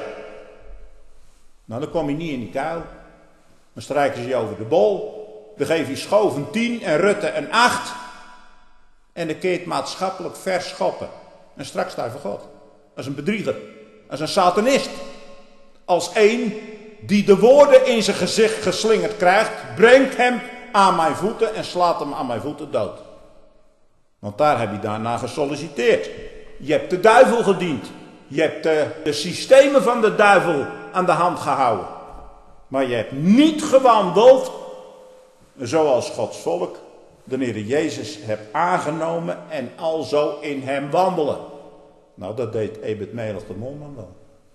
Nou, dan kom je niet in die kuil. Dan strijken ze je over de bol. Dan geef je Schoof een tien en Rutte een acht. En dan kun je het maatschappelijk verschoppen. En straks sta je voor God. Als een bedrieger. Als een satanist. Als een die de woorden in zijn gezicht geslingerd krijgt. Brengt hem aan mijn voeten en slaat hem aan mijn voeten dood. Want daar heb je daarna gesolliciteerd. Je hebt de duivel gediend. Je hebt de, de systemen van de duivel aan de hand gehouden. Maar je hebt niet gewandeld zoals Gods volk de Heer Jezus hebt aangenomen en alzo in hem wandelen. Nou, dat deed Ebed-Melech de Molman wel.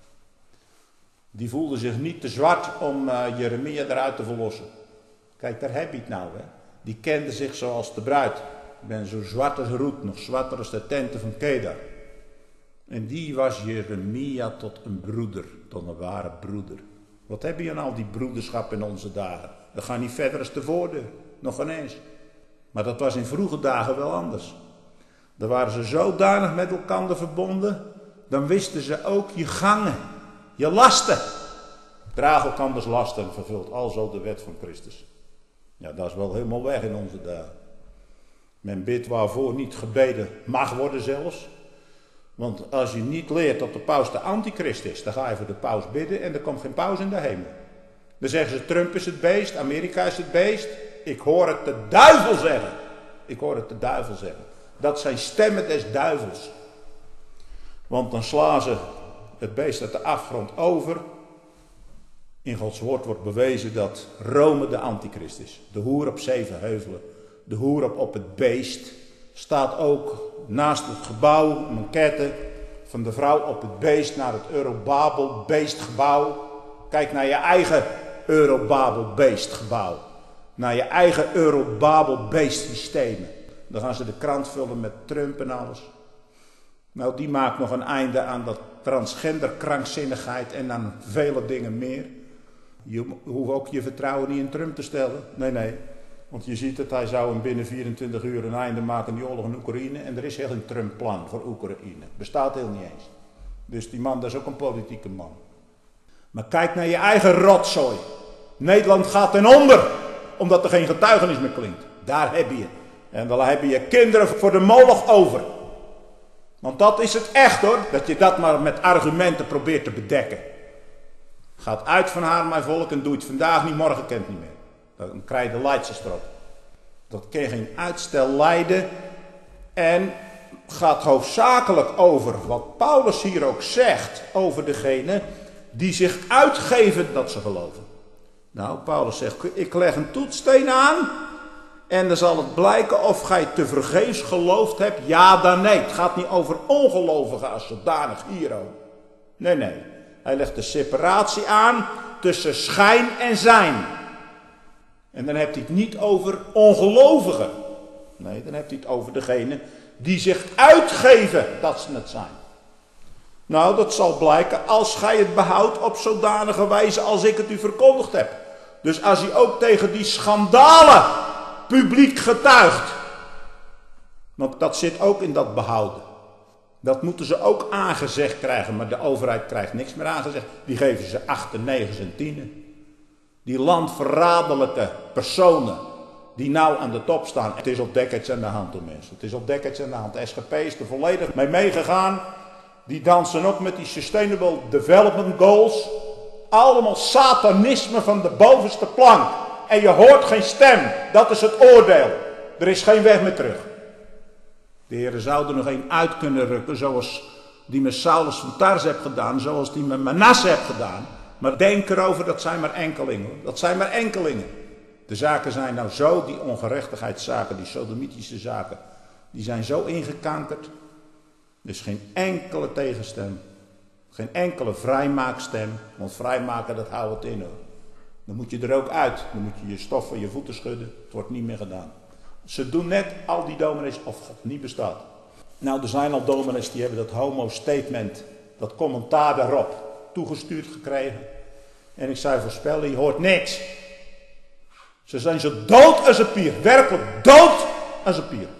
Die voelde zich niet te zwart om uh, Jeremia eruit te verlossen. Kijk, daar heb je het nou, hè. Die kende zich zoals de bruid. Ik ben zo zwart als roet, nog zwarter als de tenten van Kedar. En die was Jeremia tot een broeder, tot een ware broeder. Wat heb je aan al die broederschap in onze dagen? Dat gaat niet verder als de voordeur, nog ineens. Maar dat was in vroege dagen wel anders. Dan waren ze zodanig met elkaar verbonden, dan wisten ze ook je gangen, je lasten. Draag elkanders lasten en vervult alzo de wet van Christus. Ja, dat is wel helemaal weg in onze dagen. Men bidt waarvoor niet gebeden mag worden zelfs. Want als je niet leert dat de paus de antichrist is, dan ga je voor de paus bidden en er komt geen paus in de hemel. Dan zeggen ze Trump is het beest, Amerika is het beest. Ik hoor het de duivel zeggen. Ik hoor het de duivel zeggen. Dat zijn stemmen des duivels. Want dan slaan ze het beest uit de afgrond over. In Gods woord wordt bewezen dat Rome de antichrist is. De hoer op zeven heuvelen. De hoer op, op het beest. Staat ook naast het gebouw, een maquette van de vrouw op het beest naar het Eurobabel beestgebouw. Kijk naar je eigen Eurobabel beestgebouw. Naar je eigen Eurobabel beestsystemen. Dan gaan ze de krant vullen met Trump en alles. Nou, die maakt nog een einde aan dat transgender krankzinnigheid en aan vele dingen meer. Je hoeft ook je vertrouwen niet in Trump te stellen. Nee, nee. Want je ziet het, hij zou hem binnen vierentwintig uur een einde maken aan die oorlog in Oekraïne. En er is heel geen Trump-plan voor Oekraïne. Bestaat heel niet eens. Dus die man, dat is ook een politieke man. Maar kijk naar je eigen rotzooi. Nederland gaat ten onder. Omdat er geen getuigenis meer klinkt. Daar heb je het. En dan heb je je kinderen voor de moloch over. Want dat is het echt hoor. Dat je dat maar met argumenten probeert te bedekken. Gaat uit van haar mijn volk en doe het vandaag niet, morgen kent niet meer. Dan krijg je de leidsters erop. Dat kan geen uitstel lijden. En gaat hoofdzakelijk over wat Paulus hier ook zegt. Over degene die zich uitgeven dat ze geloven. Nou, Paulus zegt, ik leg een toetssteen aan. En dan zal het blijken of gij te vergeefs geloofd hebt. Ja dan nee. Het gaat niet over ongelovigen als zodanig hier ook. Nee, nee. Hij legt de separatie aan tussen schijn en zijn. En dan heeft hij het niet over ongelovigen. Nee, dan heeft hij het over degene die zich uitgeven dat ze het zijn. Nou, dat zal blijken als gij het behoudt op zodanige wijze als ik het u verkondigd heb. Dus als hij ook tegen die schandalen publiek getuigt. Want dat zit ook in dat behouden. Dat moeten ze ook aangezegd krijgen, maar de overheid krijgt niks meer aangezegd. Die geven ze achten, negens en tienen. Die landverraderlijke personen die nou aan de top staan. Het is op dekkertje aan de hand, hoor mensen. Het is op dekkertje aan de hand. De S G P is er volledig mee meegegaan. Die dansen ook met die Sustainable Development Goals. Allemaal satanisme van de bovenste plank. En je hoort geen stem. Dat is het oordeel. Er is geen weg meer terug. De Heer zou er nog één uit kunnen rukken. Zoals die met Saulus van Tars heeft gedaan. Zoals die met Manasse heeft gedaan. Maar denk erover, dat zijn maar enkelingen. Dat zijn maar enkelingen. De zaken zijn nou zo, die ongerechtigheidszaken, die sodomitische zaken. Die zijn zo ingekankerd. Er is geen enkele tegenstem. Geen enkele vrijmaakstem, want vrijmaken dat houdt het in hoor. Dan moet je er ook uit. Dan moet je je stof van je voeten schudden. Het wordt niet meer gedaan. Ze doen net al die dominees of God niet bestaat. Nou, er zijn al dominees die hebben dat homo statement, dat commentaar daarop, toegestuurd gekregen. En ik zei voorspellen, je hoort niks. Ze zijn zo dood als een pier. Werkelijk dood als een pier.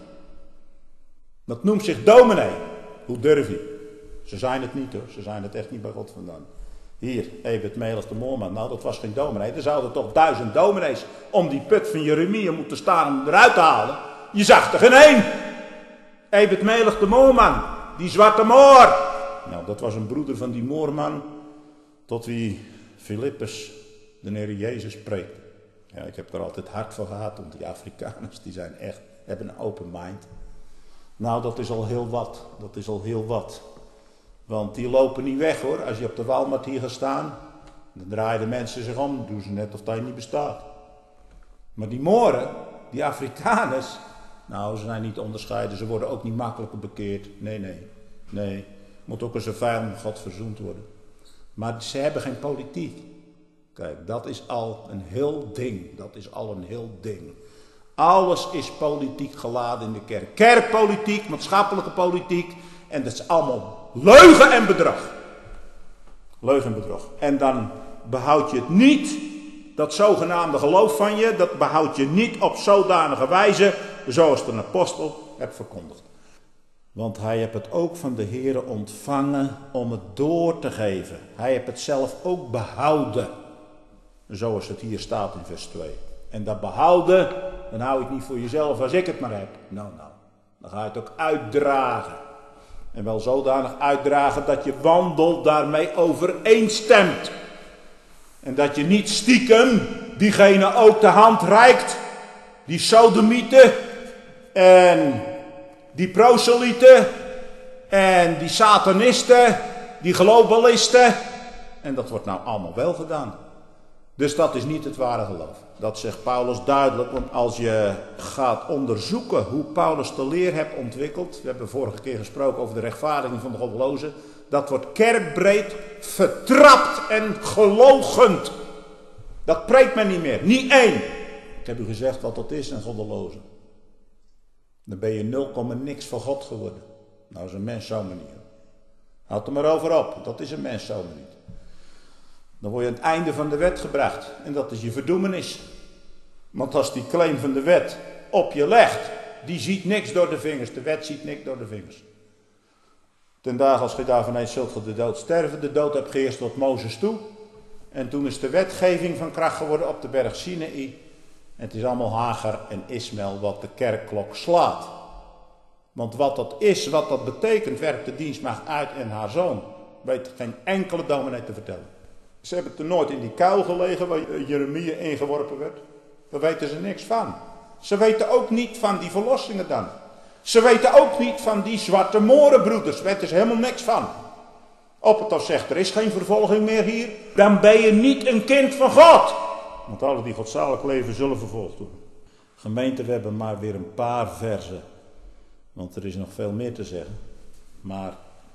Dat noemt zich dominee. Hoe durf je? Ze zijn het niet hoor. Ze zijn het echt niet bij God vandaan. Hier, Evert Melig de Moorman. Nou, dat was geen dominee. Er zouden toch duizend dominees om die put van Jeremia moeten staan om hem eruit te halen. Je zag er geen één. Evert Melig de Moorman. Die zwarte moor. Nou, dat was een broeder van die moorman. Tot wie Filippus, de Heer Jezus, spreekt. Ja, ik heb er altijd hard voor gehad. Want die Afrikaners, die zijn echt, hebben een open mind. Nou, dat is al heel wat. Dat is al heel wat. Want die lopen niet weg hoor. Als je op de Walmart hier gaat staan, dan draaien de mensen zich om. Dan doen ze net of dat je niet bestaat. Maar die Moren, die Afrikaners, nou, ze zijn niet te onderscheiden. Ze worden ook niet makkelijker bekeerd. Nee, nee, nee. Moet ook als een vijand met God verzoend worden. Maar ze hebben geen politiek. Kijk, dat is al een heel ding. Dat is al een heel ding. Alles is politiek geladen in de kerk. Kerkpolitiek, maatschappelijke politiek. En dat is allemaal leugen en bedrog. Leugen en bedrog. En dan behoud je het niet, dat zogenaamde geloof van je, dat behoud je niet op zodanige wijze, zoals de apostel hebt verkondigd. Want hij heeft het ook van de Heere ontvangen om het door te geven. Hij heeft het zelf ook behouden. Zoals het hier staat in vers twee. En dat behouden, dan hou je het niet voor jezelf als ik het maar heb. Nou, nou. Dan ga je het ook uitdragen. En wel zodanig uitdragen dat je wandel daarmee overeenstemt. En dat je niet stiekem diegene ook de hand reikt. Die sodomieten en die proselieten en die satanisten, die globalisten. En dat wordt nou allemaal wel gedaan. Dus dat is niet het ware geloof. Dat zegt Paulus duidelijk, want als je gaat onderzoeken hoe Paulus de leer heeft ontwikkeld. We hebben vorige keer gesproken over de rechtvaardiging van de goddelozen. Dat wordt kerkbreed vertrapt en geloochend. Dat preekt men niet meer. Niet één. Ik heb u gezegd wat dat is, een goddeloze. Dan ben je nul komma niks voor God geworden. Nou is een mens zomaar niet. Houd er maar over op. Dat is een mens zomaar niet. Dan word je aan het einde van de wet gebracht. En dat is je verdoemenis. Want als die claim van de wet op je legt, die ziet niks door de vingers. De wet ziet niks door de vingers. Ten dagen als gij daarvan eet, zult ge de dood sterven. De dood heb geheerst tot Mozes toe. En toen is de wetgeving van kracht geworden op de berg Sinaï. En het is allemaal Hagar en Ismael wat de kerkklok slaat. Want wat dat is, wat dat betekent, werkt de dienstmaagd uit en haar zoon. Weet geen enkele dominee te vertellen. Ze hebben er nooit in die kuil gelegen waar Jeremia ingeworpen werd. Daar weten ze niks van. Ze weten ook niet van die verlossingen dan. Ze weten ook niet van die zwarte morenbroeders. Daar weten ze helemaal niks van. Op het als zegt, er is geen vervolging meer hier. Dan ben je niet een kind van God. Want alle die godzalig leven zullen vervolgd worden. Gemeente, we hebben maar weer een paar verzen. Want er is nog veel meer te zeggen. Maar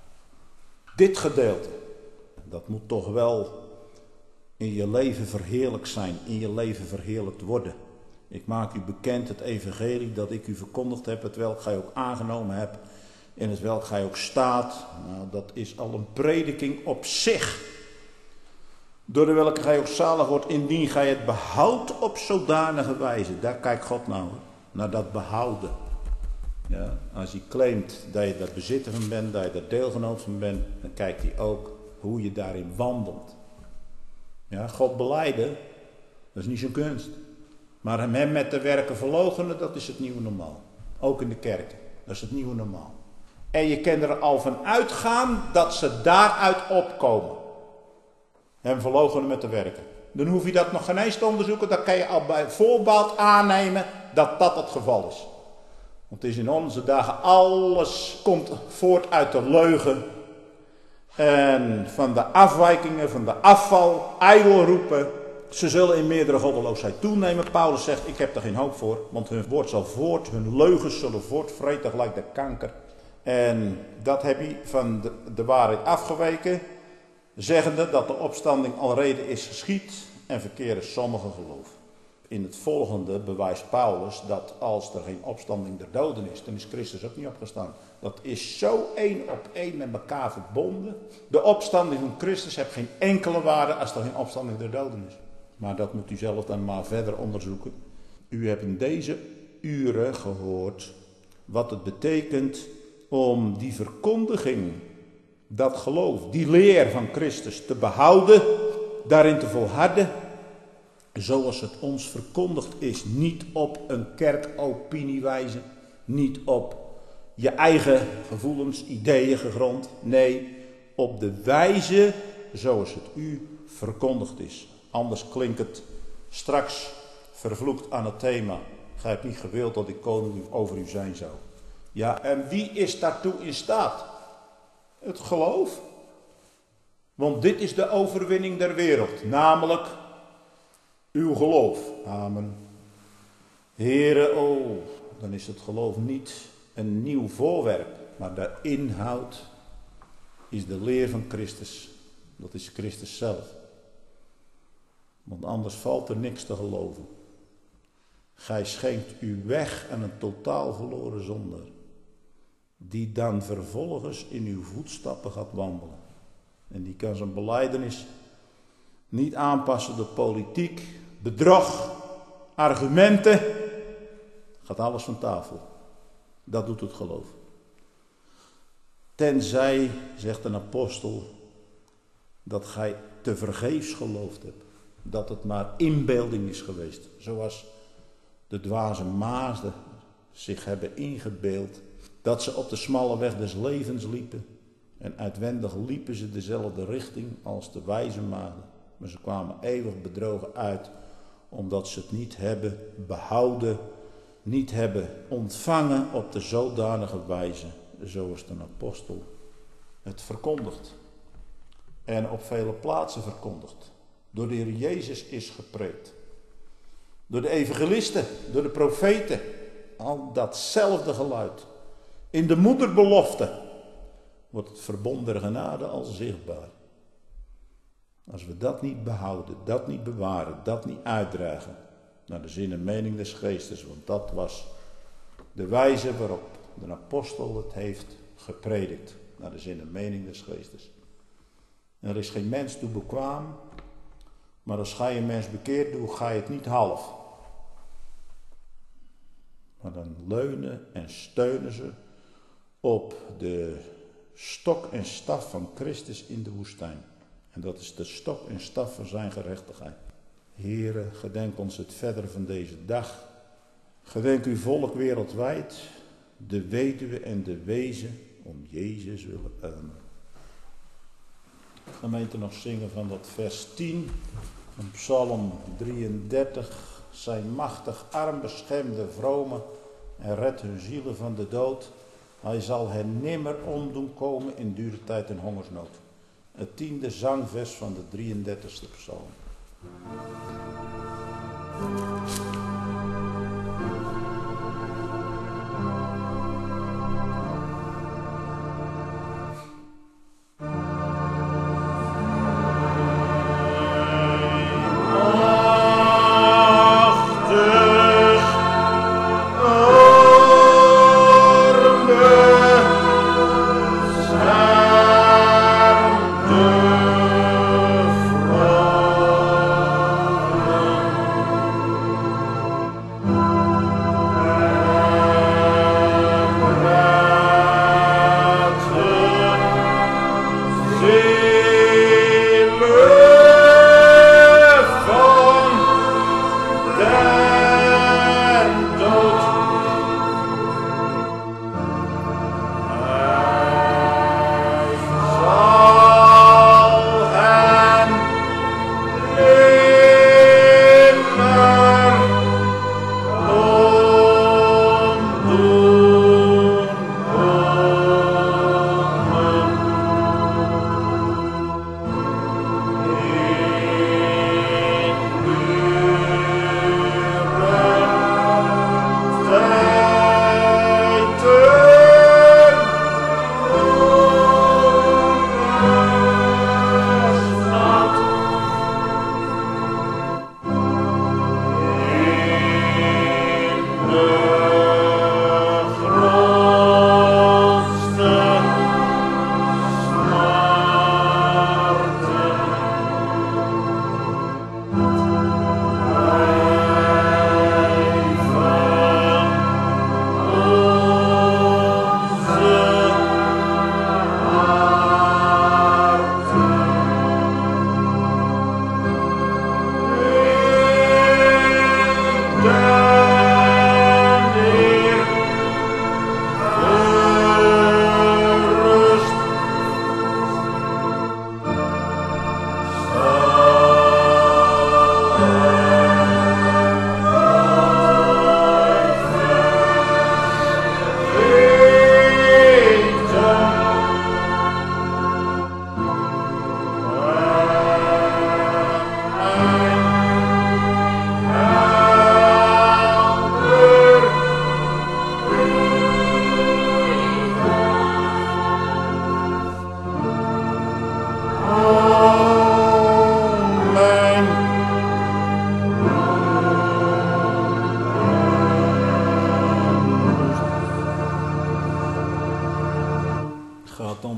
dit gedeelte, dat moet toch wel in je leven verheerlijkt zijn. In je leven verheerlijkt worden. Ik maak u bekend het evangelie dat ik u verkondigd heb. Het welk gij ook aangenomen hebt. In het welk gij ook staat. Nou, dat is al een prediking op zich. Door de welke gij ook zalig wordt, indien gij het behoudt op zodanige wijze. Daar kijkt God nou, naar dat behouden. Ja, als hij claimt dat je daar bezitter van bent, dat je daar deelgenoot van bent, dan kijkt hij ook hoe je daarin wandelt. Ja, God belijden, dat is niet zo'n kunst. Maar hem met de werken verloochenen, dat is het nieuwe normaal. Ook in de kerk, dat is het nieuwe normaal. En je kan er al van uitgaan dat ze daaruit opkomen. Hem verloochenen met de werken. Dan hoef je dat nog geen eens te onderzoeken. Dan kan je al bij voorbaat aannemen dat dat het geval is. Want het is in onze dagen alles komt voort uit de leugen. En van de afwijkingen, van de afval, ijdel roepen. Ze zullen in meerdere goddeloosheid toenemen. Paulus zegt, ik heb er geen hoop voor. Want hun woord zal voort, hun leugens zullen voortvreten gelijk de kanker. En dat heb je van de, de waarheid afgeweken. zeggende dat de opstanding alrede is geschied en verkeren sommigen geloof. In het volgende bewijst Paulus dat als er geen opstanding der doden is, dan is Christus ook niet opgestaan. Dat is zo één op één met elkaar verbonden. De opstanding van Christus heeft geen enkele waarde als er geen opstanding der doden is. Maar dat moet u zelf dan maar verder onderzoeken. U hebt in deze uren gehoord wat het betekent om die verkondiging, dat geloof, die leer van Christus te behouden, daarin te volharden, zoals het ons verkondigd is. Niet op een kerkopiniewijze, niet op je eigen gevoelens, ideeën gegrond. Nee, op de wijze zoals het u verkondigd is. Anders klinkt het straks vervloekt aan het thema. Gij hebt niet gewild dat ik koning over u zijn zou. Ja, en wie is daartoe in staat? Het geloof. Want dit is de overwinning der wereld. Namelijk uw geloof. Amen. Here, oh, dan is het geloof niet een nieuw voorwerp. Maar de inhoud is de leer van Christus. Dat is Christus zelf. Want anders valt er niks te geloven. Gij schenkt u weg aan een totaal verloren zondaar, die dan vervolgens in uw voetstappen gaat wandelen. En die kan zijn belijdenis niet aanpassen door politiek, bedrog, argumenten. Gaat alles van tafel. Dat doet het geloof. Tenzij, zegt een apostel, dat gij tevergeefs geloofd hebt. Dat het maar inbeelding is geweest. Zoals de dwaze maagden zich hebben ingebeeld dat ze op de smalle weg des levens liepen. En uitwendig liepen ze dezelfde richting als de wijze maagden. Maar ze kwamen eeuwig bedrogen uit, omdat ze het niet hebben behouden, niet hebben ontvangen op de zodanige wijze, zoals de apostel het verkondigt. En op vele plaatsen verkondigt. Door de Heer Jezus is gepreekt. Door de evangelisten, door de profeten. Al datzelfde geluid. In de moederbelofte wordt het verbond der genade al zichtbaar. Als we dat niet behouden, dat niet bewaren, dat niet uitdragen naar de zin en mening des geestes. Want dat was de wijze waarop de apostel het heeft gepredikt. Naar de zin en mening des geestes. En er is geen mens toe bekwaam. Maar als gij een mens bekeert, doe ga je het niet half. Maar dan leunen en steunen ze op de stok en staf van Christus in de woestijn. En dat is de stok en staf van zijn gerechtigheid. Heere, gedenk ons het verder van deze dag. Gedenk uw volk wereldwijd, de weduwe en de wezen, om Jezus willen. Amen. Gemeente nog zingen van dat vers tien van Psalm drieëndertig. Zijn machtig arm beschermde vromen en redt hun zielen van de dood. Hij zal hen nimmer omdoen komen in dure tijd en hongersnood. Het tiende zangvers van de drieëndertigste psalm.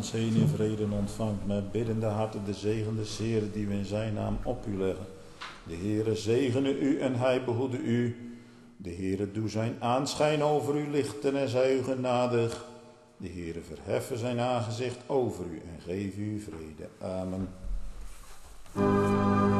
ons heen in vrede ontvangt. Met biddende harten de zegen des Heeren die we in zijn naam op u leggen. De Heere zegene u en hij behoede u. De Heere doe zijn aanschijn over u lichten en zij u genadig. De Heere verheffen zijn aangezicht over u en geef u vrede. Amen.